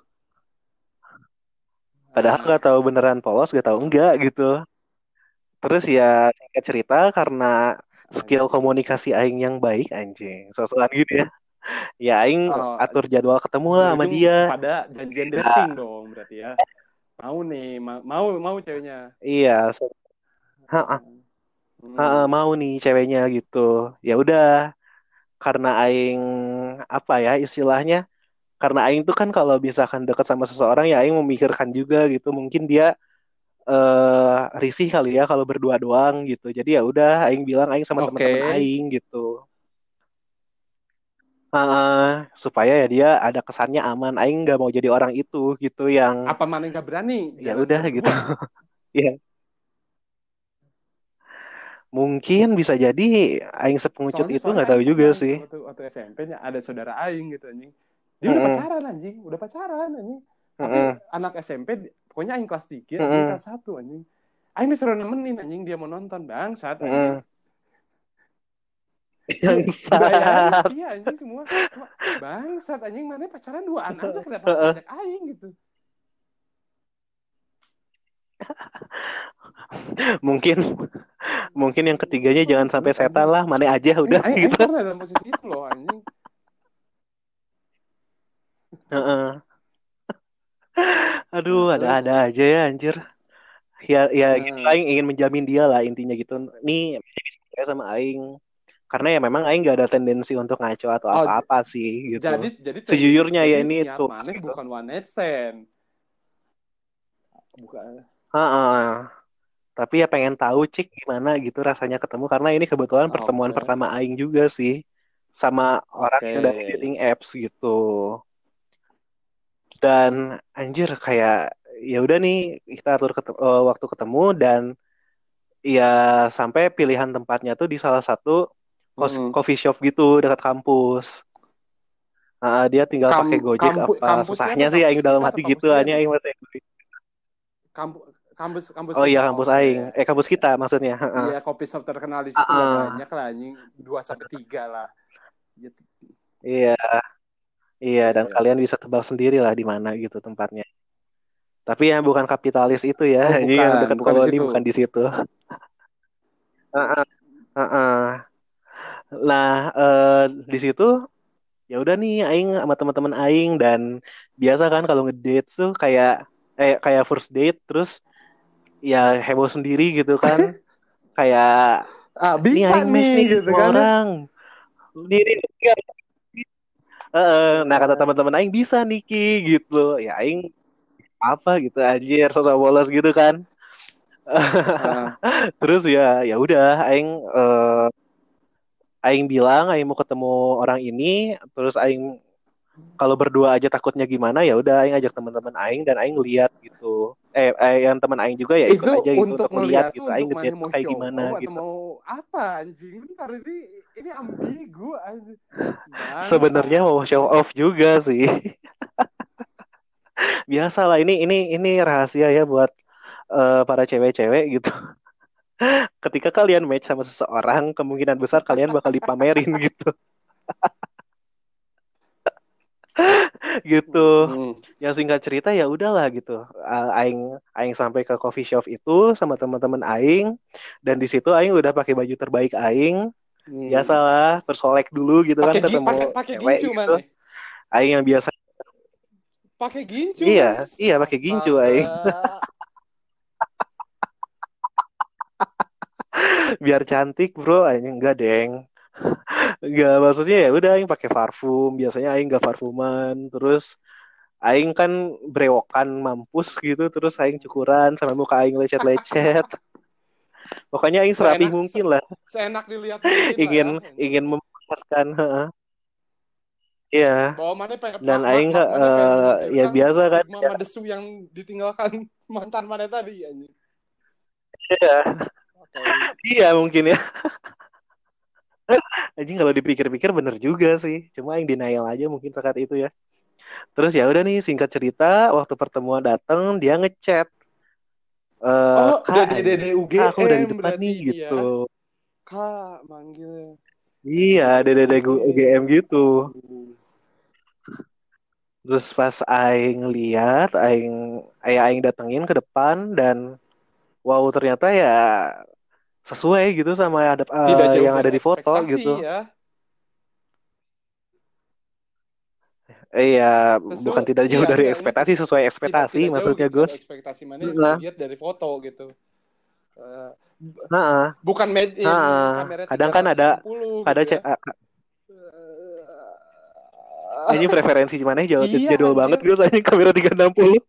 Speaker 1: padahal
Speaker 2: Ah,
Speaker 1: nggak tahu beneran polos nggak tahu enggak gitu terus ya singkat cerita karena skill
Speaker 2: anjing.
Speaker 1: komunikasi Aing yang baik anjing sosokan gitu ya ya Aing
Speaker 2: Oh,
Speaker 1: atur jadwal ketemu lah sama
Speaker 2: berujung
Speaker 1: dia
Speaker 2: pada janjian dating
Speaker 1: ya,
Speaker 2: dong berarti ya. Mau nih, mau ceweknya.
Speaker 1: iya ha,
Speaker 2: Ah, hmm.
Speaker 1: mau nih ceweknya gitu ya udah karena Aing apa ya istilahnya karena Aing tuh kan kalau misalkan deket sama seseorang ya Aing memikirkan juga gitu mungkin dia risih kali ya kalau berdua doang gitu jadi ya udah Aing bilang Aing sama
Speaker 2: Oke.
Speaker 1: teman-teman Aing gitu. Supaya ya dia ada kesannya aman Aing nggak mau jadi orang itu gitu yang
Speaker 2: Apa mana nggak berani
Speaker 1: ya
Speaker 2: jalan
Speaker 1: udah gitu
Speaker 2: berdua?
Speaker 1: ya mungkin bisa jadi Aing sepengecut
Speaker 2: Soalnya
Speaker 1: itu
Speaker 2: soalnya
Speaker 1: nggak tahu
Speaker 2: Aing
Speaker 1: juga
Speaker 2: pernah
Speaker 1: sih.
Speaker 2: waktu SMP-nya ada saudara Aing gitu anjing. Dia udah
Speaker 1: Mm-mm,
Speaker 2: pacaran anjing, udah pacaran anjing. Tapi
Speaker 1: mm-mm,
Speaker 2: anak SMP, pokoknya Aing kelas 3, dia
Speaker 1: mm-mm,
Speaker 2: kelas 1 anjing. Aing disuruh nemenin anjing, dia mau nonton bangsat anjing.
Speaker 1: mm-mm.
Speaker 2: Iya,
Speaker 1: Yang
Speaker 2: dibayarin
Speaker 1: saat
Speaker 2: sih anjing semua. Cuma bangsat anjing, mana pacaran duaan aja kenapa harus ajak Aing gitu.
Speaker 1: mungkin mungkin yang ketiganya jangan sampai
Speaker 2: Goblok
Speaker 1: setan
Speaker 2: anjing.
Speaker 1: lah mana aja
Speaker 2: Aing,
Speaker 1: udah
Speaker 2: aing, aing
Speaker 1: gitu.
Speaker 2: pernah dalam posisi itu loh anjing.
Speaker 1: Heeh. Aduh,
Speaker 2: Nah, terus
Speaker 1: ada-ada aja ya anjir. Ya, ya gitu
Speaker 2: eh,
Speaker 1: Aing ingin menjamin dia lah intinya gitu. Nih, bisa percaya sama Aing. Karena ya memang Aing gak ada tendensi untuk ngaco atau
Speaker 2: oh
Speaker 1: apa-apa sih gitu.
Speaker 2: jadi
Speaker 1: Sejujurnya ya
Speaker 2: jadi
Speaker 1: ini
Speaker 2: niat
Speaker 1: tuh
Speaker 2: maneh
Speaker 1: gitu.
Speaker 2: bukan one night stand. Bukan.
Speaker 1: Heeh. Tapi ya pengen tahu cik gimana gitu rasanya ketemu. Karena ini kebetulan pertemuan
Speaker 2: Oke.
Speaker 1: pertama Aing juga sih. Sama orang
Speaker 2: Oke.
Speaker 1: yang dari dating apps gitu. Dan anjir kayak ya udah nih kita atur waktu ketemu dan ya sampai pilihan tempatnya tuh di salah satu
Speaker 2: Mm-mm.
Speaker 1: coffee shop gitu dekat kampus. Dia tinggal pakai Gojek apa
Speaker 2: Kampusnya
Speaker 1: susahnya
Speaker 2: apa
Speaker 1: sih
Speaker 2: kampus
Speaker 1: Aing dalam
Speaker 2: kita atau
Speaker 1: hati
Speaker 2: kampus
Speaker 1: gitu
Speaker 2: dia
Speaker 1: hanya
Speaker 2: nih?
Speaker 1: Aing masih
Speaker 2: Kampus
Speaker 1: oh iya
Speaker 2: kita.
Speaker 1: kampus
Speaker 2: Oke.
Speaker 1: Aing kampus kita maksudnya.
Speaker 2: Iya, kopi shop terkenal di
Speaker 1: Ah,
Speaker 2: situ nggak banyak
Speaker 1: ah.
Speaker 2: lah anjing. 2 sampai 3 lah. Gitu.
Speaker 1: Iya iya
Speaker 2: Iya,
Speaker 1: dan
Speaker 2: iya.
Speaker 1: kalian bisa tebak sendiri lah di mana gitu tempatnya. Tapi yang bukan kapitalis itu ya,
Speaker 2: Oh,
Speaker 1: ini yang
Speaker 2: bukan,
Speaker 1: dekat
Speaker 2: bukan di
Speaker 1: koloni
Speaker 2: situ.
Speaker 1: bukan di situ. Ah, ah, ah. Nah, di situ ya udah nih aing sama teman-teman aing dan biasa kan kalau ngedate tuh kayak first date terus ya heboh sendiri gitu kan. Kayak Nih
Speaker 2: Bisa
Speaker 1: aing match
Speaker 2: nih
Speaker 1: nih
Speaker 2: gitu
Speaker 1: sama
Speaker 2: kan ya.
Speaker 1: orang. Nih. Nah kata teman-teman aing bisa nih Ki gitu. Ya aing apa gitu anjir sosok bolos gitu kan.
Speaker 2: Ah,
Speaker 1: Terus ya udah aing bilang aing mau ketemu orang ini, terus aing kalau berdua aja takutnya gimana, ya udah aing ajak teman-teman aing dan aing lihat gitu. Yang teman aing juga ya ikut
Speaker 2: itu
Speaker 1: aja gitu
Speaker 2: untuk
Speaker 1: untuk ngeliat
Speaker 2: ngeliat tuh
Speaker 1: gitu. Aing
Speaker 2: untuk mana
Speaker 1: ngeliat tuh
Speaker 2: mau
Speaker 1: kayak
Speaker 2: show
Speaker 1: gimana
Speaker 2: off atau
Speaker 1: gitu.
Speaker 2: mau apa anjing bentar ini ambigu anjing
Speaker 1: Sebenarnya
Speaker 2: bangsat
Speaker 1: mau show
Speaker 2: anjing.
Speaker 1: off juga sih. Biasa lah ini rahasia ya buat para cewek-cewek gitu. Ketika kalian match sama seseorang, kemungkinan besar kalian bakal dipamerin gitu. Gitu.
Speaker 2: Hmm.
Speaker 1: Yang singkat cerita ya udahlah gitu. Aing aing sampai ke coffee shop itu sama teman-teman aing dan di situ aing udah pakai baju terbaik aing.
Speaker 2: Hmm.
Speaker 1: Biasalah bersolek dulu gitu kan ketemu
Speaker 2: Pakai
Speaker 1: cewek
Speaker 2: gincu
Speaker 1: gitu.
Speaker 2: mana
Speaker 1: Aing yang biasa
Speaker 2: pakai gincu
Speaker 1: iya,
Speaker 2: mas
Speaker 1: iya pakai gincu
Speaker 2: astaga
Speaker 1: aing. Biar cantik, Bro. Aing enggak, Deng. Enggak, maksudnya ya udah aing pakai parfum. Biasanya aing enggak parfuman. Terus aing kan brewokan mampus gitu, terus aing cukuran sampai muka aing lecet-lecet. Pokoknya aing serapih
Speaker 2: seenak
Speaker 1: mungkin lah.
Speaker 2: seenak dilihat mungkin lah
Speaker 1: Ingin
Speaker 2: ya.
Speaker 1: ingin memperlihatkan, heeh. Iya.
Speaker 2: Bahwa mana pengen
Speaker 1: Dan aing
Speaker 2: mana pengen
Speaker 1: ya
Speaker 2: menyingkirkan
Speaker 1: biasa kan.
Speaker 2: stigma madesu yang ditinggalkan mantan mana tadi anjing.
Speaker 1: Iya,
Speaker 2: Oke.
Speaker 1: iya mungkin ya. Anjing kalau dipikir-pikir bener juga sih. Cuma yang denial aja mungkin saat itu ya. Terus ya udah nih singkat cerita waktu pertemuan dateng dia ngechat
Speaker 2: Oh,
Speaker 1: kak
Speaker 2: Dede
Speaker 1: anjing
Speaker 2: Dede
Speaker 1: kak aku udah
Speaker 2: UGM
Speaker 1: di depan
Speaker 2: berarti
Speaker 1: nih
Speaker 2: ini
Speaker 1: gitu.
Speaker 2: ya. Kak manggil
Speaker 1: Iya
Speaker 2: Dede
Speaker 1: dede UGM
Speaker 2: UGM.
Speaker 1: gitu.
Speaker 2: Aduh.
Speaker 1: Terus pas aing lihat aing datengin ke depan dan wow ternyata ya sesuai gitu sama
Speaker 2: Tidak jauh
Speaker 1: yang ada
Speaker 2: dari
Speaker 1: di foto gitu.
Speaker 2: ekspektasi ya.
Speaker 1: Iya, bukan tidak
Speaker 2: Iya
Speaker 1: jauh dari
Speaker 2: enggak
Speaker 1: ekspektasi, sesuai
Speaker 2: tidak
Speaker 1: ekspektasi
Speaker 2: tidak jauh
Speaker 1: maksudnya
Speaker 2: gitu dari
Speaker 1: Gus.
Speaker 2: ekspektasi mana yang
Speaker 1: Nah,
Speaker 2: dilihat dari foto gitu. Eh,
Speaker 1: nah,
Speaker 2: bukan made in
Speaker 1: nah.
Speaker 2: kamera
Speaker 1: Kadang kan ada
Speaker 2: 360
Speaker 1: ada
Speaker 2: gitu
Speaker 1: cek
Speaker 2: ya.
Speaker 1: ini preferensi mana jauh
Speaker 2: Iya
Speaker 1: jadul banget
Speaker 2: anjir.
Speaker 1: Gus ini kamera 360.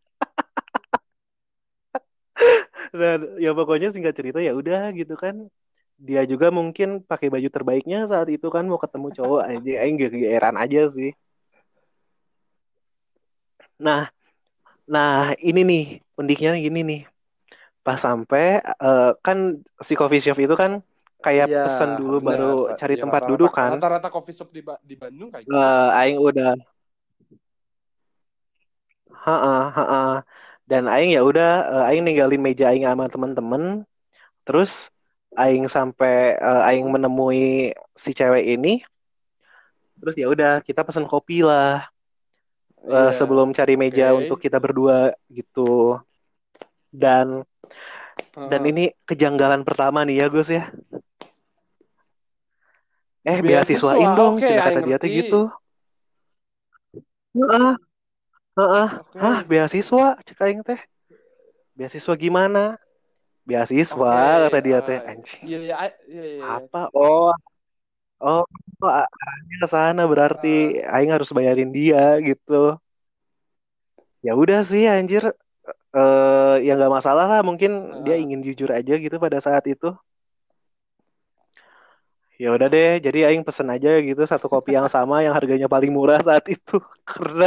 Speaker 1: Nah, ya pokoknya singkat cerita ya udah gitu kan. Dia juga mungkin pakai baju terbaiknya saat itu kan mau ketemu cowok aja, aing gegeran aja sih. Nah, nah ini nih uniknya gini nih. Pas sampai kan si coffee shop itu kan kayak
Speaker 2: Iya,
Speaker 1: pesan dulu baru
Speaker 2: benar.
Speaker 1: cari
Speaker 2: Ya
Speaker 1: tempat
Speaker 2: rata-rata
Speaker 1: duduk kan.
Speaker 2: rata-rata coffee shop di Bandung kayak gitu kan.
Speaker 1: Aing udah, ha. Dan aing ya udah, aing ninggalin meja aing sama temen-temen. Terus aing sampai aing
Speaker 2: Hmm.
Speaker 1: menemui si cewek ini. Terus ya udah kita pesen kopi lah
Speaker 2: Iya,
Speaker 1: sebelum cari
Speaker 2: oke.
Speaker 1: meja untuk kita berdua gitu. Dan
Speaker 2: Heeh.
Speaker 1: ini kejanggalan pertama nih ya Gus ya. Beasiswain
Speaker 2: Beasiswa,
Speaker 1: dong,
Speaker 2: oke,
Speaker 1: cina kata
Speaker 2: aing
Speaker 1: dia tuh
Speaker 2: ngerti.
Speaker 1: gitu. Heeh, heeh. Hah,
Speaker 2: Oke,
Speaker 1: beasiswa? Cek aing teh. Beasiswa gimana? Beasiswa
Speaker 2: oke.
Speaker 1: kata dia teh. Anjing.
Speaker 2: Iya, iya, iya, iya, iya.
Speaker 1: Apa? Oh, arahnya ke sana berarti
Speaker 2: Heeh,
Speaker 1: aing harus bayarin dia gitu. Ya udah sih anjir, ya nggak masalah lah. Mungkin dia
Speaker 2: heeh.
Speaker 1: ingin jujur aja gitu pada saat itu. Ya udah deh, jadi aing pesen aja gitu satu kopi yang sama yang harganya paling murah saat itu. Karena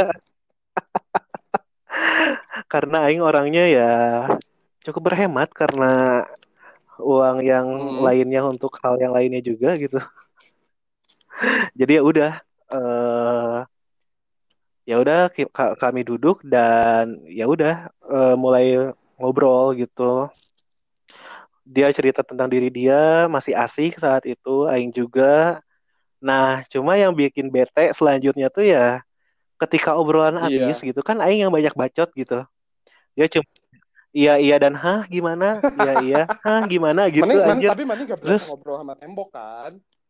Speaker 1: aing orangnya ya cukup berhemat karena uang yang
Speaker 2: Hmm.
Speaker 1: lainnya untuk hal yang lainnya juga gitu. Jadi ya udah, eh ya udah kami duduk dan ya udah mulai ngobrol gitu. Dia cerita tentang diri dia masih asik saat itu, aing juga. Nah, cuma yang bikin bete selanjutnya tuh ya ketika obrolan habis
Speaker 2: Iya.
Speaker 1: gitu kan aing yang banyak bacot gitu. Dia cuma iya iya dan hah gimana? Iya iya, hah gimana gitu anjir.
Speaker 2: Tapi mana gak
Speaker 1: Terus
Speaker 2: berasa ngobrol sama tembok kan?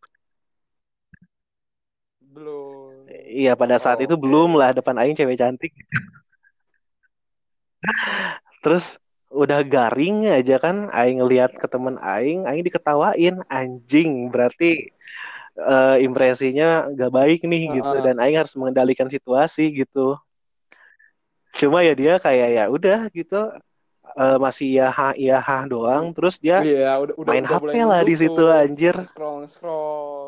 Speaker 2: Belum.
Speaker 1: iya pada saat itu
Speaker 2: Oke.
Speaker 1: belum lah depan aing cewek cantik. Terus udah garing aja kan, aing lihat ke temen aing diketawain, anjing, berarti impresinya gak baik nih gitu,
Speaker 2: Heeh.
Speaker 1: dan aing harus mengendalikan situasi gitu. Cuma ya dia kayak ya udah gitu, masih ya ha doang, terus dia
Speaker 2: Iya, udah
Speaker 1: main
Speaker 2: udah
Speaker 1: HP
Speaker 2: mulai
Speaker 1: lah
Speaker 2: nunduk
Speaker 1: di
Speaker 2: tuh,
Speaker 1: situ anjir.
Speaker 2: nge-scroll nge-scroll.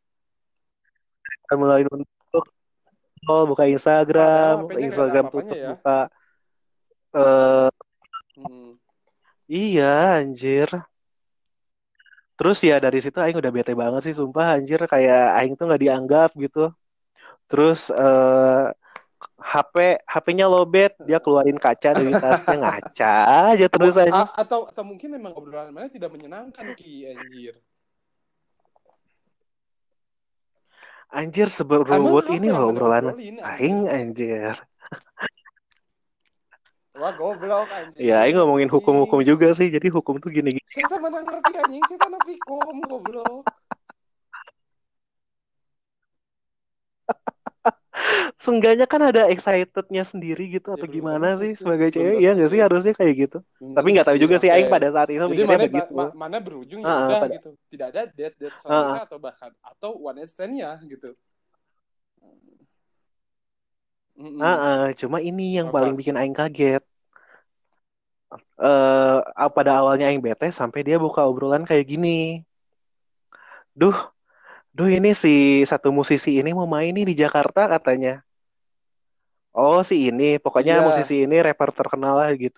Speaker 1: Mulai untuk buka
Speaker 2: Padahal
Speaker 1: Instagram,
Speaker 2: HP-nya gak ada
Speaker 1: Instagram
Speaker 2: apa-apanya
Speaker 1: tutup
Speaker 2: ya.
Speaker 1: buka. eh
Speaker 2: Hmm.
Speaker 1: iya anjir. Terus ya dari situ Aing udah bete banget sih sumpah anjir, kayak Aing tuh nggak dianggap gitu. Terus HP HP-nya lowbat, dia keluarin kaca dari tasnya, ngaca aja terus anjing.
Speaker 2: Atau mungkin memang obrolan mana tidak menyenangkan Ki anjir.
Speaker 1: Anjir
Speaker 2: Emang
Speaker 1: seberubut ini
Speaker 2: apa yang
Speaker 1: loh
Speaker 2: mana
Speaker 1: obrolan
Speaker 2: obrolin
Speaker 1: Aing
Speaker 2: anjir?
Speaker 1: anjir.
Speaker 2: Wah goblok
Speaker 1: Ya Aing
Speaker 2: anjing
Speaker 1: ngomongin
Speaker 2: anjing.
Speaker 1: hukum-hukum juga sih, jadi hukum tuh gini-gini.
Speaker 2: Saya tak mana ngerti anjing, saya tak nafikom goblok.
Speaker 1: Seenggaknya kan ada excitednya sendiri gitu,
Speaker 2: Ya
Speaker 1: atau
Speaker 2: belum
Speaker 1: gimana
Speaker 2: tentu
Speaker 1: sih
Speaker 2: sih,
Speaker 1: sebagai
Speaker 2: belum
Speaker 1: cewek, ya
Speaker 2: tentu
Speaker 1: nggak sih,
Speaker 2: sih.
Speaker 1: harusnya kayak gitu.
Speaker 2: Belum
Speaker 1: Tapi
Speaker 2: tentu
Speaker 1: nggak tahu
Speaker 2: sih.
Speaker 1: juga sih
Speaker 2: Oke.
Speaker 1: Aing pada saat itu
Speaker 2: Jadi
Speaker 1: mikirnya
Speaker 2: mana
Speaker 1: begitu.
Speaker 2: mana berujung ya
Speaker 1: Heeh,
Speaker 2: udah
Speaker 1: pada
Speaker 2: gitu. Tidak ada date
Speaker 1: heeh,
Speaker 2: selanjutnya atau bahkan atau one night stand-nya gitu. Mm-mm.
Speaker 1: heeh. Cuma ini yang paling
Speaker 2: Apa?
Speaker 1: bikin Aing kaget. Pada awalnya Aing bete sampai dia buka obrolan kayak gini. Duh, duh, ini si satu musisi ini mau main nih di Jakarta katanya. Oh, si ini, pokoknya
Speaker 2: Iya.
Speaker 1: musisi ini rapper terkenal lah gitu.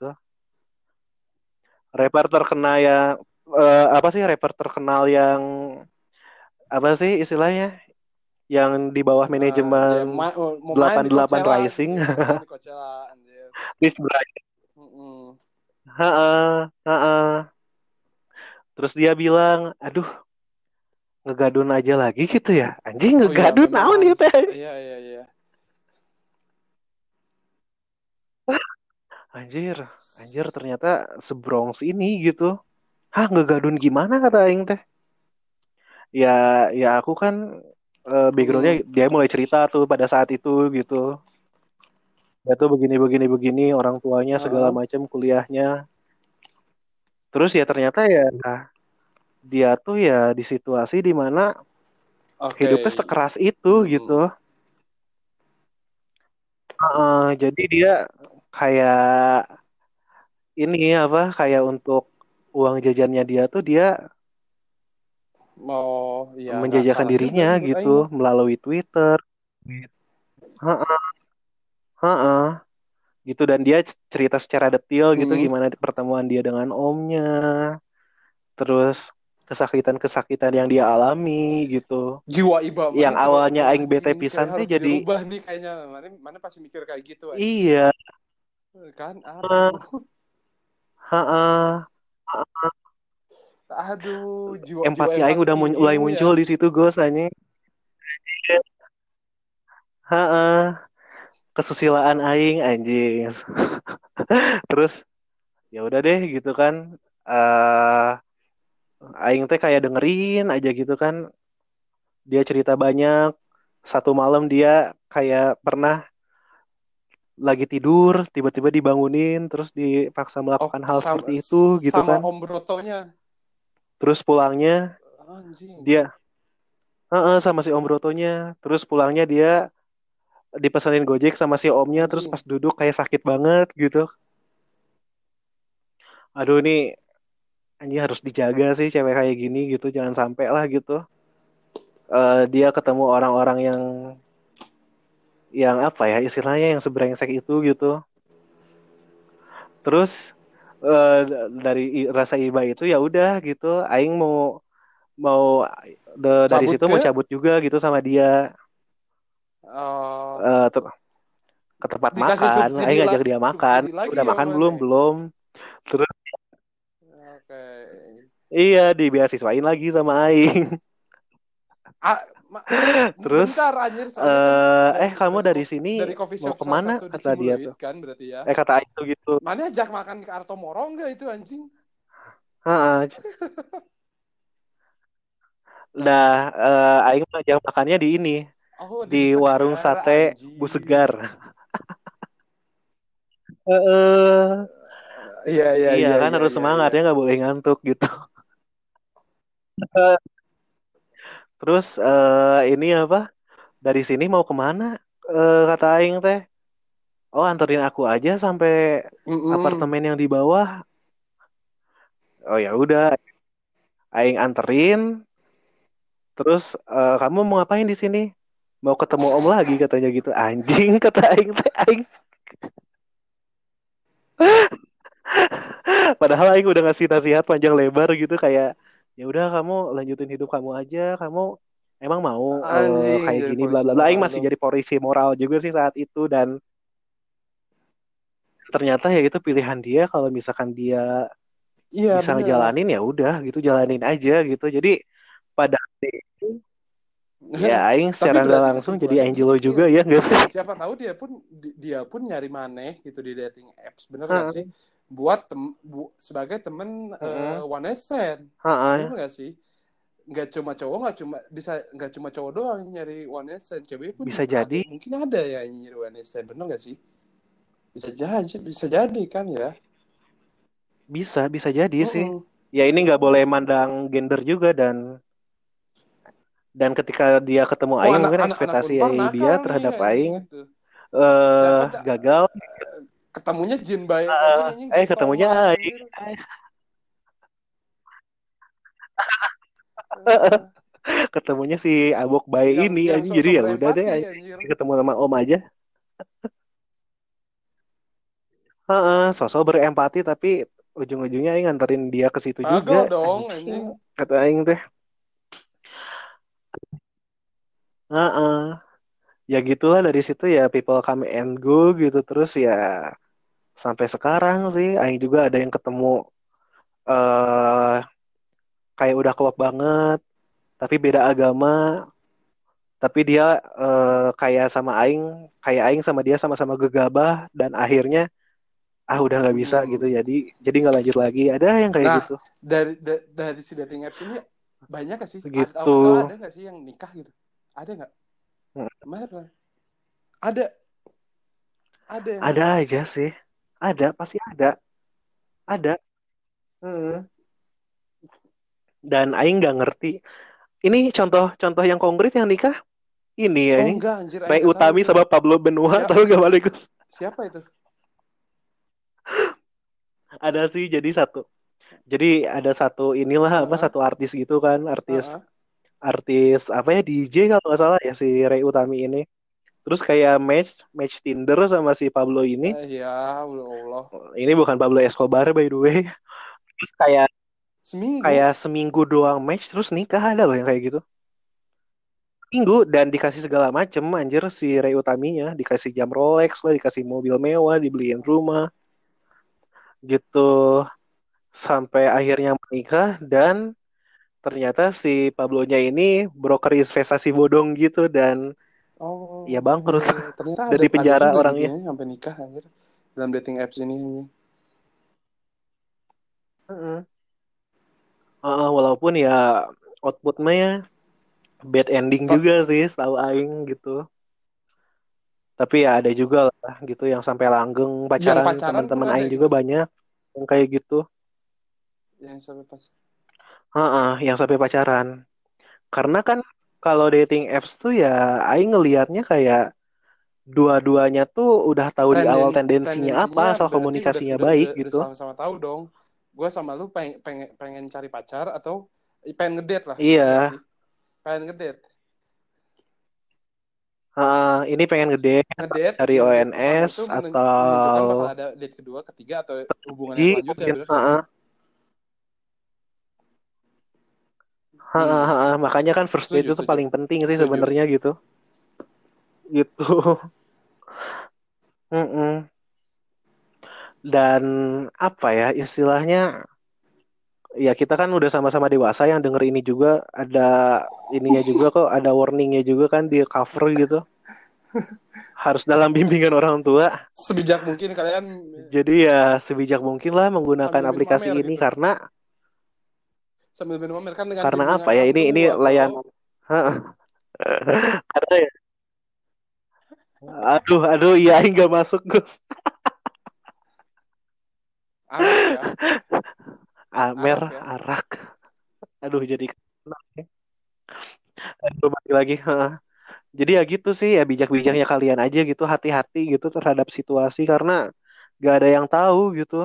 Speaker 1: Rapper terkenal yang apa sih, rapper terkenal yang apa sih istilahnya? Yang di bawah
Speaker 2: Ya
Speaker 1: manajemen
Speaker 2: mau main di
Speaker 1: 88
Speaker 2: Coachella gitu
Speaker 1: Rising,
Speaker 2: ya, mau main di Coachella anjir.
Speaker 1: Rich Brian.
Speaker 2: Mm-mm.
Speaker 1: Heeh, heeh. Terus dia bilang, aduh, ngegadun aja lagi gitu ya. Anjing,
Speaker 2: Oh iya,
Speaker 1: ngegadun
Speaker 2: memang
Speaker 1: naon
Speaker 2: harus.
Speaker 1: gitu.
Speaker 2: Iya iya iya.
Speaker 1: Anjir, anjir, ternyata sebrongs ini gitu. Hah, ngegadun gimana kata Aing teh? Ya, ya aku kan backgroundnya
Speaker 2: Mm-mm.
Speaker 1: dia mulai cerita tuh pada saat itu gitu. Dia tuh begini begini begini, orang tuanya segala
Speaker 2: Heeh.
Speaker 1: macam, kuliahnya. Terus ya ternyata ya dia tuh ya di situasi di mana
Speaker 2: Oke.
Speaker 1: hidupnya sekeras itu gitu.
Speaker 2: Mm-mm.
Speaker 1: Jadi dia kayak ini apa, kayak untuk uang jajannya dia tuh dia
Speaker 2: Mau ya nggak
Speaker 1: menjajakan
Speaker 2: salah juga
Speaker 1: dirinya
Speaker 2: menurut
Speaker 1: gitu
Speaker 2: Aing mah.
Speaker 1: melalui Twitter. Heeh, heeh, gitu, dan dia cerita secara detail gitu
Speaker 2: Mm-mm.
Speaker 1: gimana pertemuan dia dengan omnya, terus kesakitan-kesakitan yang dia alami gitu.
Speaker 2: Jiwa iba
Speaker 1: Yang
Speaker 2: mana
Speaker 1: awalnya
Speaker 2: wah
Speaker 1: aing
Speaker 2: anjing
Speaker 1: bete
Speaker 2: ini
Speaker 1: pisan
Speaker 2: kayak
Speaker 1: teh
Speaker 2: harus
Speaker 1: jadi
Speaker 2: dirubah nih kayaknya. Mana mana pasti mikir kayak gitu anjing.
Speaker 1: iya,
Speaker 2: Kan
Speaker 1: heeh,
Speaker 2: aduh.
Speaker 1: heeh.
Speaker 2: Aduh, jiwa
Speaker 1: Empati aing
Speaker 2: empati
Speaker 1: udah mulai
Speaker 2: tinggimu
Speaker 1: muncul
Speaker 2: ya.
Speaker 1: di situ Gus anjing. Heeh, kesusilaan aing anjing. Terus ya udah deh gitu kan. Aing teh kayak dengerin aja gitu kan. Dia cerita banyak. Satu malam dia kayak pernah lagi tidur, tiba-tiba dibangunin, terus dipaksa
Speaker 2: Oh,
Speaker 1: melakukan hal
Speaker 2: sama
Speaker 1: seperti itu gitu
Speaker 2: sama
Speaker 1: kan.
Speaker 2: Om Brotonya.
Speaker 1: Terus pulangnya
Speaker 2: Anjing.
Speaker 1: dia sama si Om Brotonya. Terus pulangnya dia dipesanin Gojek sama si Omnya. Terus
Speaker 2: Anjing.
Speaker 1: pas duduk kayak sakit banget gitu. Aduh, ini anjing harus dijaga sih cewek kayak gini gitu. Jangan sampai lah gitu. Dia ketemu orang-orang yang apa ya istilahnya, yang sebrengsek itu gitu. Terus eh, dari rasa iba itu ya udah gitu, aing mau mau dari
Speaker 2: Cabut
Speaker 1: situ mau
Speaker 2: ke
Speaker 1: cabut juga gitu sama dia,
Speaker 2: eh
Speaker 1: eh, ter- ke tempat
Speaker 2: dikasih
Speaker 1: makan. Aing ngajak dia makan,
Speaker 2: subsidi lagi
Speaker 1: udah
Speaker 2: ya
Speaker 1: makan belum
Speaker 2: mana.
Speaker 1: belum. Terus
Speaker 2: Oke.
Speaker 1: iya dibeasiswain lagi sama aing.
Speaker 2: Ah, ma-
Speaker 1: Terus
Speaker 2: bentar anjir, soalnya kan
Speaker 1: kamu dari sini
Speaker 2: dari coffee
Speaker 1: mau
Speaker 2: shop salah
Speaker 1: kemana
Speaker 2: satu di
Speaker 1: kata dia
Speaker 2: Cimbuluit
Speaker 1: tuh.
Speaker 2: kan berarti ya.
Speaker 1: Kata aing tuh gitu.
Speaker 2: Mana ajak makan ke Artomoro enggak itu anjing?
Speaker 1: Heeh. Nah, aing ngajak makannya di ini,
Speaker 2: Oh, di
Speaker 1: di warung
Speaker 2: Busegar
Speaker 1: sate Bu
Speaker 2: anjing.
Speaker 1: Segar. Heeh.
Speaker 2: Iya, iya,
Speaker 1: Iya
Speaker 2: iya,
Speaker 1: kan
Speaker 2: iya,
Speaker 1: harus
Speaker 2: iya,
Speaker 1: semangat
Speaker 2: iya.
Speaker 1: ya nggak boleh ngantuk gitu. Terus ini apa? Dari sini mau kemana? Kata Aing teh. Oh anterin aku aja sampai
Speaker 2: Mm-mm.
Speaker 1: apartemen yang di bawah. Oh ya udah, Aing anterin. Terus kamu mau ngapain di sini? Mau ketemu Om lagi katanya gitu. Anjing kata Aing teh. Aing. Padahal Aing udah ngasih nasihat panjang lebar gitu kayak ya udah kamu lanjutin hidup kamu aja. Kamu emang mau
Speaker 2: Anjing
Speaker 1: kayak
Speaker 2: jadi
Speaker 1: gini bla
Speaker 2: polisi
Speaker 1: bla bla. Aing
Speaker 2: moral
Speaker 1: masih
Speaker 2: dong.
Speaker 1: jadi polisi moral juga sih saat itu dan ternyata ya itu pilihan dia kalau misalkan dia
Speaker 2: Iya
Speaker 1: bisa
Speaker 2: bener.
Speaker 1: ngejalanin ya udah gitu jalanin aja gitu. Jadi pada hari itu ya Aing
Speaker 2: Tapi
Speaker 1: secara nggak
Speaker 2: berarti
Speaker 1: langsung jadi
Speaker 2: kesimpulannya
Speaker 1: Angelo
Speaker 2: gini
Speaker 1: juga
Speaker 2: ya.
Speaker 1: ya nggak sih?
Speaker 2: Siapa tahu dia pun nyari maneh gitu di dating apps, bener gak sih?
Speaker 1: Heeh,
Speaker 2: Buat sebagai temen
Speaker 1: heeh,
Speaker 2: one night stand, bener
Speaker 1: heeh.
Speaker 2: gak sih? Nggak cuma cowok, nggak cuma cowok doang yang nyari one night stand, cewek pun
Speaker 1: Bisa
Speaker 2: ada,
Speaker 1: jadi,
Speaker 2: mungkin ada ya yang nyari one night stand, bener gak sih? Bisa jadi kan ya.
Speaker 1: bisa jadi sih.
Speaker 2: Mm-mm.
Speaker 1: Ya ini nggak boleh mandang gender juga dan ketika dia ketemu
Speaker 2: Oh,
Speaker 1: Aing mungkin
Speaker 2: anak-anak
Speaker 1: ekspektasi
Speaker 2: Unpar nakal nih
Speaker 1: terhadap
Speaker 2: anjing
Speaker 1: Aing
Speaker 2: gitu. Dapat
Speaker 1: gagal.
Speaker 2: ketemunya jin baik
Speaker 1: Eh,
Speaker 2: anjing, jin
Speaker 1: ketemunya
Speaker 2: tomat
Speaker 1: Aing.
Speaker 2: anjir.
Speaker 1: Ketemunya si Abok Bayi
Speaker 2: yang
Speaker 1: ini
Speaker 2: yang
Speaker 1: anjing jadi
Speaker 2: sosok
Speaker 1: ya udah deh
Speaker 2: berempati
Speaker 1: anjing
Speaker 2: anjir.
Speaker 1: ketemu sama Om aja. Heeh, sosok berempati tapi ujung-ujungnya Aing nganterin dia ke situ juga
Speaker 2: Kagak dong
Speaker 1: anjing
Speaker 2: anjing.
Speaker 1: kata Aing teh. Heeh. Ya gitulah dari situ ya people come and go gitu terus ya sampai sekarang sih Aing juga ada yang ketemu eh kayak udah klop banget tapi beda agama tapi dia kayak Aing sama dia sama-sama gegabah dan akhirnya udah nggak bisa gitu
Speaker 2: Hmm.
Speaker 1: jadi nggak lanjut lagi ada yang kayak
Speaker 2: Nah,
Speaker 1: gitu
Speaker 2: dari si dating apps ini banyak gak sih?
Speaker 1: gitu.
Speaker 2: Tahu ada gak sih yang nikah gitu? Ada nggak? Mana? Ada, ada yang
Speaker 1: Ada
Speaker 2: nikah.
Speaker 1: aja sih pasti ada. Hmm. Dan Aing nggak ngerti ini contoh-contoh yang konkret yang nikah ini ya
Speaker 2: Oh
Speaker 1: ini
Speaker 2: enggak anjir, Aing
Speaker 1: Ray
Speaker 2: nggak tahu
Speaker 1: Utami
Speaker 2: itu.
Speaker 1: sama Pablo Benua tahu nggak Malikus?
Speaker 2: Siapa itu?
Speaker 1: Ada sih jadi ada satu inilah apa
Speaker 2: Heeh,
Speaker 1: satu artis gitu kan artis
Speaker 2: heeh.
Speaker 1: artis apa ya DJ kalau nggak salah ya si Ray Utami ini terus kayak match match Tinder sama si Pablo ini
Speaker 2: Ya Allah.
Speaker 1: ini bukan Pablo Escobar by the way terus kayak kayak
Speaker 2: Seminggu.
Speaker 1: seminggu doang match terus nikah ada loh yang kayak gitu minggu dan dikasih segala macem anjir si Ray Utaminya dikasih jam Rolex lah dikasih mobil mewah dibeliin rumah gitu sampai akhirnya menikah dan ternyata si Pablonya ini broker investasi bodong gitu dan ya
Speaker 2: Oh
Speaker 1: bangkrut
Speaker 2: iya, iya. Ternyata
Speaker 1: dan di
Speaker 2: ada
Speaker 1: penjara
Speaker 2: juga gitu
Speaker 1: orangnya.
Speaker 2: ya sampai nikah anjir dalam dating apps ini.
Speaker 1: Heeh. Walaupun ya outputnya ya bad ending
Speaker 2: Ta-
Speaker 1: juga sih setahu Aing gitu. Tapi ya ada juga lah gitu yang sampai langgeng
Speaker 2: yang
Speaker 1: pacaran
Speaker 2: pacaran pun
Speaker 1: teman-teman
Speaker 2: ada
Speaker 1: Aing juga
Speaker 2: gitu.
Speaker 1: banyak yang kayak gitu.
Speaker 2: Yang sampai pas.
Speaker 1: Yang sampai pacaran. Karena kan kalau dating apps tuh ya Aing ngelihatnya kayak dua-duanya tuh udah tahu di awal tendensinya apa
Speaker 2: Tendensinya
Speaker 1: asal
Speaker 2: berarti
Speaker 1: komunikasinya baik
Speaker 2: udah
Speaker 1: gitu.
Speaker 2: sama-sama tahu dong. Gue sama lu pengen cari pacar atau pengen ngedate lah,
Speaker 1: Iya,
Speaker 2: bener gak sih? Pengen ngedate.
Speaker 1: ini pengen gede
Speaker 2: Ngedate
Speaker 1: dari
Speaker 2: di date pertama
Speaker 1: ONS
Speaker 2: itu menunjukkan
Speaker 1: atau
Speaker 2: bakal ada date kedua, ketiga atau hubungannya
Speaker 1: Ji
Speaker 2: selanjutnya,
Speaker 1: mungkin.
Speaker 2: bener gak sih? Hmm,
Speaker 1: Makanya kan first date
Speaker 2: setuju,
Speaker 1: itu
Speaker 2: setuju,
Speaker 1: paling penting sih
Speaker 2: setuju.
Speaker 1: sebenarnya gitu. Gitu. Mm-mm. Dan apa ya istilahnya ya kita kan udah sama-sama dewasa yang denger ini juga ada ininya juga kok ada warningnya juga kan di cover gitu harus dalam bimbingan orang tua
Speaker 2: Sebijak mungkin kalian
Speaker 1: jadi ya sebijak mungkin lah menggunakan
Speaker 2: sambil minum
Speaker 1: aplikasi
Speaker 2: amer
Speaker 1: ini
Speaker 2: gitu. Sambil minum amer kan dengan
Speaker 1: karena apa
Speaker 2: bimbingan
Speaker 1: ya
Speaker 2: orang
Speaker 1: ini
Speaker 2: tua, bro.
Speaker 1: layanan. Karena ya aduh iya nggak masuk Gus.
Speaker 2: Arak ya,
Speaker 1: Amer,
Speaker 2: arak ya.
Speaker 1: arak. Aduh jadi aduh, balik lagi. Heeh. Jadi ya gitu sih ya bijak-bijaknya kalian aja gitu hati-hati gitu terhadap situasi karena gak ada yang tahu gitu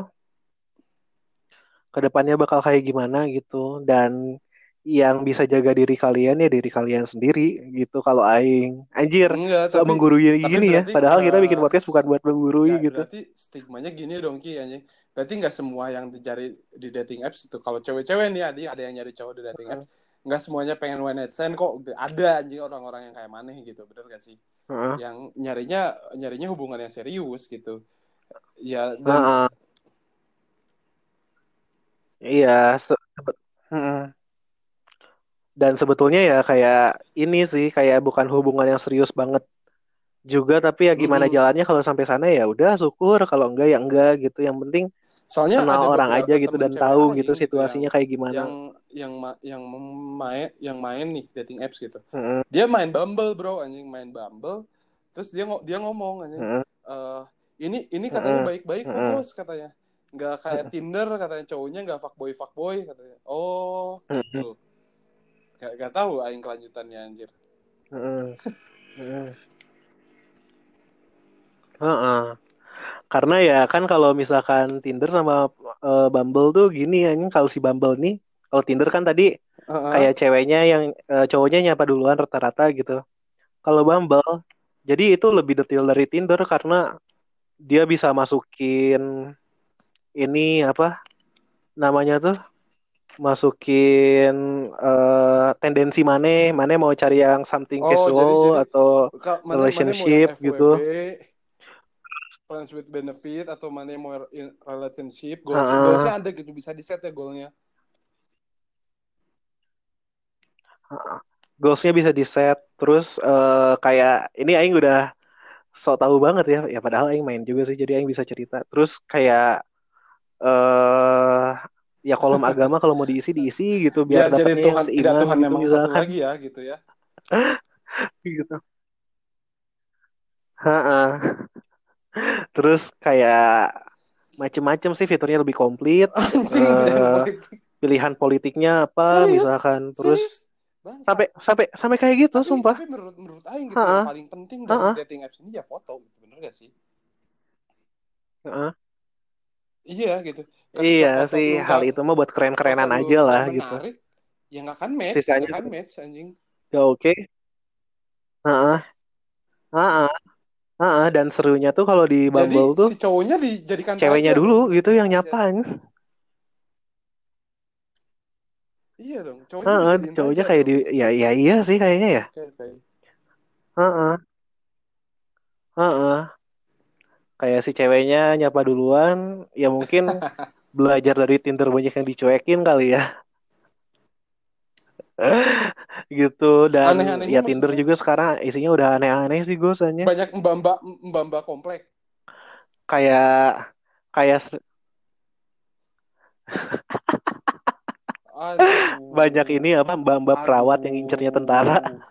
Speaker 1: ke depannya bakal kayak gimana gitu dan yang bisa jaga diri kalian ya diri kalian sendiri gitu kalau aing anjir
Speaker 2: Enggak,
Speaker 1: so menggurui
Speaker 2: tapi
Speaker 1: gini ya
Speaker 2: berarti
Speaker 1: padahal kita bikin podcast bukan buat menggurui
Speaker 2: nggak
Speaker 1: gitu.
Speaker 2: berarti stigmanya gini dong Ki anjing. Berarti nggak semua yang dicari di dating apps itu kalau cewek-cewek nih ada yang nyari cowok di dating apps nggak semuanya pengen one night stand kok ada anjing orang-orang yang kayak maneh gitu bener gak sih
Speaker 1: Heeh.
Speaker 2: yang nyarinya hubungan yang serius gitu ya dan
Speaker 1: Heeh. Iya Heeh. Dan sebetulnya ya kayak ini sih kayak bukan hubungan yang serius banget juga tapi ya gimana
Speaker 2: mm-mm.
Speaker 1: jalannya kalau sampai sana ya udah syukur kalau enggak ya enggak gitu yang penting
Speaker 2: Soalnya
Speaker 1: kenal
Speaker 2: ada
Speaker 1: orang aja
Speaker 2: beberapa
Speaker 1: gitu
Speaker 2: temen
Speaker 1: dan
Speaker 2: cewek
Speaker 1: tahu gitu
Speaker 2: aing gitu
Speaker 1: situasinya kayak gimana.
Speaker 2: yang main nih dating apps gitu.
Speaker 1: Heeh.
Speaker 2: Dia main Bumble bro anjing main Bumble. Terus dia ngomong anjing
Speaker 1: Heeh.
Speaker 2: eh ini katanya
Speaker 1: Heeh.
Speaker 2: baik-baik kok
Speaker 1: Heeh.
Speaker 2: bos katanya. Nggak kayak Tinder katanya cowoknya nggak fuckboy katanya. Oh
Speaker 1: Heeh.
Speaker 2: gitu. Gak tahu aing kelanjutannya anjir.
Speaker 1: Heeh. Heeh. Heeh. Karena ya kan kalau misalkan Tinder sama Bumble tuh gini ya, ini kalau si Bumble nih, kalau Tinder kan tadi
Speaker 2: Heeh.
Speaker 1: kayak ceweknya yang cowoknya nyapa duluan rata-rata gitu. Kalau Bumble, jadi itu lebih detail dari Tinder karena dia bisa masukin ini apa namanya tuh, masukin tendensi mana mau cari yang something
Speaker 2: Oh
Speaker 1: casual
Speaker 2: jadi
Speaker 1: atau
Speaker 2: mana mana mau yang
Speaker 1: relationship gitu.
Speaker 2: FWB friends with benefit atau mana yang mau relationship goalsnya
Speaker 1: Heeh.
Speaker 2: ada gitu bisa di set ya goalnya.
Speaker 1: Goalsnya bisa di set terus kayak ini Aing udah so tahu banget ya ya padahal Aing main juga sih jadi Aing bisa cerita terus kayak eh ya kolom agama kalau mau diisi diisi gitu biar
Speaker 2: Biar jadi
Speaker 1: dapatnya yang
Speaker 2: Tuhan tidak
Speaker 1: seiman
Speaker 2: Tuhan
Speaker 1: gitu
Speaker 2: memang satu
Speaker 1: misalkan
Speaker 2: lagi ya gitu ya.
Speaker 1: gitu. Ha. Terus kayak macem-macem sih fiturnya lebih komplit.
Speaker 2: Anjing pilihan
Speaker 1: eh
Speaker 2: politik.
Speaker 1: Pilihan politiknya apa
Speaker 2: Serius?
Speaker 1: misalkan terus
Speaker 2: Serius?
Speaker 1: sampai
Speaker 2: Bangsat.
Speaker 1: sampai sampai kayak gitu sumpah.
Speaker 2: Tapi menurut aing gitu yang
Speaker 1: Ha.
Speaker 2: paling penting dari
Speaker 1: Ha.
Speaker 2: dating apps ini ya foto gitu. Bener gak sih?
Speaker 1: Ha.
Speaker 2: Iya gitu. Ketika
Speaker 1: Iya sih hal itu mah buat
Speaker 2: foto
Speaker 1: keren-kerenan
Speaker 2: lu
Speaker 1: aja lah
Speaker 2: nggak
Speaker 1: gitu.
Speaker 2: menarik, ya nggak
Speaker 1: Sisanya
Speaker 2: akan
Speaker 1: tuh
Speaker 2: match anjing.
Speaker 1: gak oke. Ha. Ha. Dan serunya tuh kalau di
Speaker 2: Jadi
Speaker 1: Bumble tuh
Speaker 2: si cowoknya dijadikan
Speaker 1: ceweknya
Speaker 2: pelajar
Speaker 1: dulu
Speaker 2: dong.
Speaker 1: gitu yang
Speaker 2: Anjay.
Speaker 1: nyapain.
Speaker 2: Iya dong, cowoknya dijadiin
Speaker 1: Cowoknya
Speaker 2: pelajar
Speaker 1: kayak
Speaker 2: dong
Speaker 1: di
Speaker 2: di situ.
Speaker 1: ya ya iya sih kayaknya ya.
Speaker 2: Oke, oke.
Speaker 1: Heeh. Heeh. Kayak si ceweknya nyapa duluan, ya mungkin belajar dari Tinder banyak yang dicuekin kali ya. Gitu dan
Speaker 2: Aneh-anehnya
Speaker 1: ya Tinder
Speaker 2: maksudnya
Speaker 1: juga sekarang isinya udah aneh-aneh sih gosannya.
Speaker 2: banyak mbak-mbak komplek.
Speaker 1: Kayak kayak banyak
Speaker 2: Aduh,
Speaker 1: ini apa mbak-mbak perawat yang incernya tentara.
Speaker 2: aduh,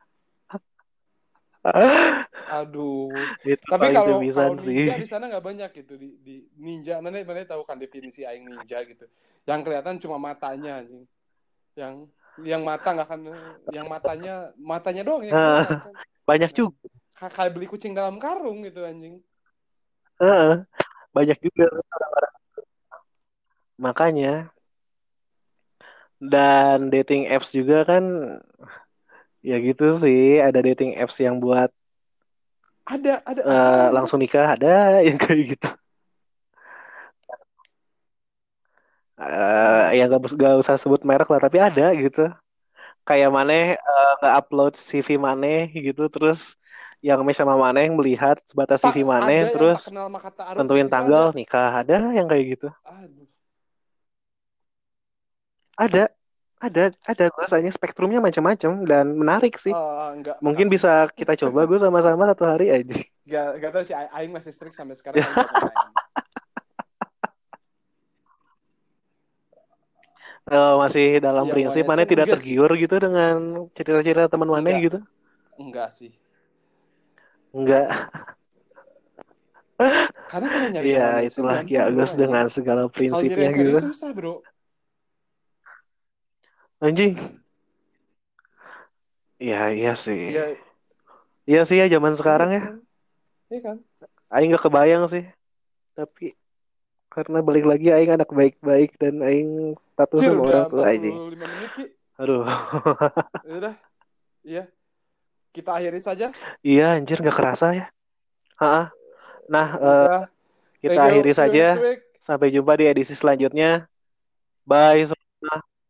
Speaker 2: aduh.
Speaker 1: Itu
Speaker 2: Tapi
Speaker 1: paling
Speaker 2: kalau
Speaker 1: cebisan sih.
Speaker 2: ninja di sana nggak banyak gitu di ninja. Mana tahu kan definisi aing ninja gitu. Yang kelihatan cuma matanya anjing. Yang yang mata nggak akan yang matanya doang yang kelihatan kan.
Speaker 1: Banyak
Speaker 2: Nah,
Speaker 1: juga.
Speaker 2: kayak beli kucing dalam karung gitu anjing.
Speaker 1: Heeh, banyak juga makanya dan dating apps juga kan ya gitu sih ada dating apps yang buat
Speaker 2: Ada apaan bro?
Speaker 1: langsung nikah ada yang kayak gitu. Ya gak usah sebut merek lah tapi ada gitu kayak Maneh nge-upload CV Maneh gitu terus yang match sama Maneh melihat sebatas
Speaker 2: Tak
Speaker 1: CV Maneh
Speaker 2: ada yang
Speaker 1: terus
Speaker 2: tak kenal maka taruh di
Speaker 1: tentuin
Speaker 2: situ
Speaker 1: tanggal
Speaker 2: ada.
Speaker 1: nikah ada yang kayak gitu
Speaker 2: Aduh.
Speaker 1: ada ada gue rasanya spektrumnya macam-macam dan menarik sih
Speaker 2: Enggak
Speaker 1: mungkin
Speaker 2: makasih.
Speaker 1: bisa kita coba gue sama-sama satu hari aja.
Speaker 2: Gak tahu sih aing masih strict sampai sekarang aing gak mau main.
Speaker 1: Masih dalam
Speaker 2: Yang one
Speaker 1: prinsip
Speaker 2: night
Speaker 1: Maneh
Speaker 2: stand
Speaker 1: tidak
Speaker 2: enggak sih.
Speaker 1: tergiur gitu dengan cerita-cerita teman Maneh
Speaker 2: Enggak.
Speaker 1: gitu
Speaker 2: Enggak sih.
Speaker 1: enggak.
Speaker 2: Karena kalau nyari
Speaker 1: Iya,
Speaker 2: yang romantisnya
Speaker 1: itulah Ki
Speaker 2: gampang bro,
Speaker 1: Agus
Speaker 2: anjing.
Speaker 1: dengan segala
Speaker 2: Kalau nyari
Speaker 1: prinsipnya
Speaker 2: yang
Speaker 1: gitu.
Speaker 2: serius susah bro.
Speaker 1: Anjing. Iya, iya sih.
Speaker 2: Iya,
Speaker 1: Iya sih ya zaman
Speaker 2: iya
Speaker 1: sekarang ya.
Speaker 2: kan, iya kan.
Speaker 1: Aing gak kebayang sih. Tapi karena balik lagi Aing anak baik-baik dan Aing patuh
Speaker 2: Cir
Speaker 1: sama
Speaker 2: udah
Speaker 1: orang tua
Speaker 2: empat
Speaker 1: anjing.
Speaker 2: puluh lima menit Ki.
Speaker 1: Aduh.
Speaker 2: Ya udah, iya. Kita akhiri saja.
Speaker 1: Iya anjir gak kerasa ya. Ha. Nah,
Speaker 2: Udah.
Speaker 1: kita
Speaker 2: Thank you.
Speaker 1: akhiri
Speaker 2: See you
Speaker 1: saja.
Speaker 2: next week.
Speaker 1: Sampai jumpa di edisi selanjutnya. Bye semua.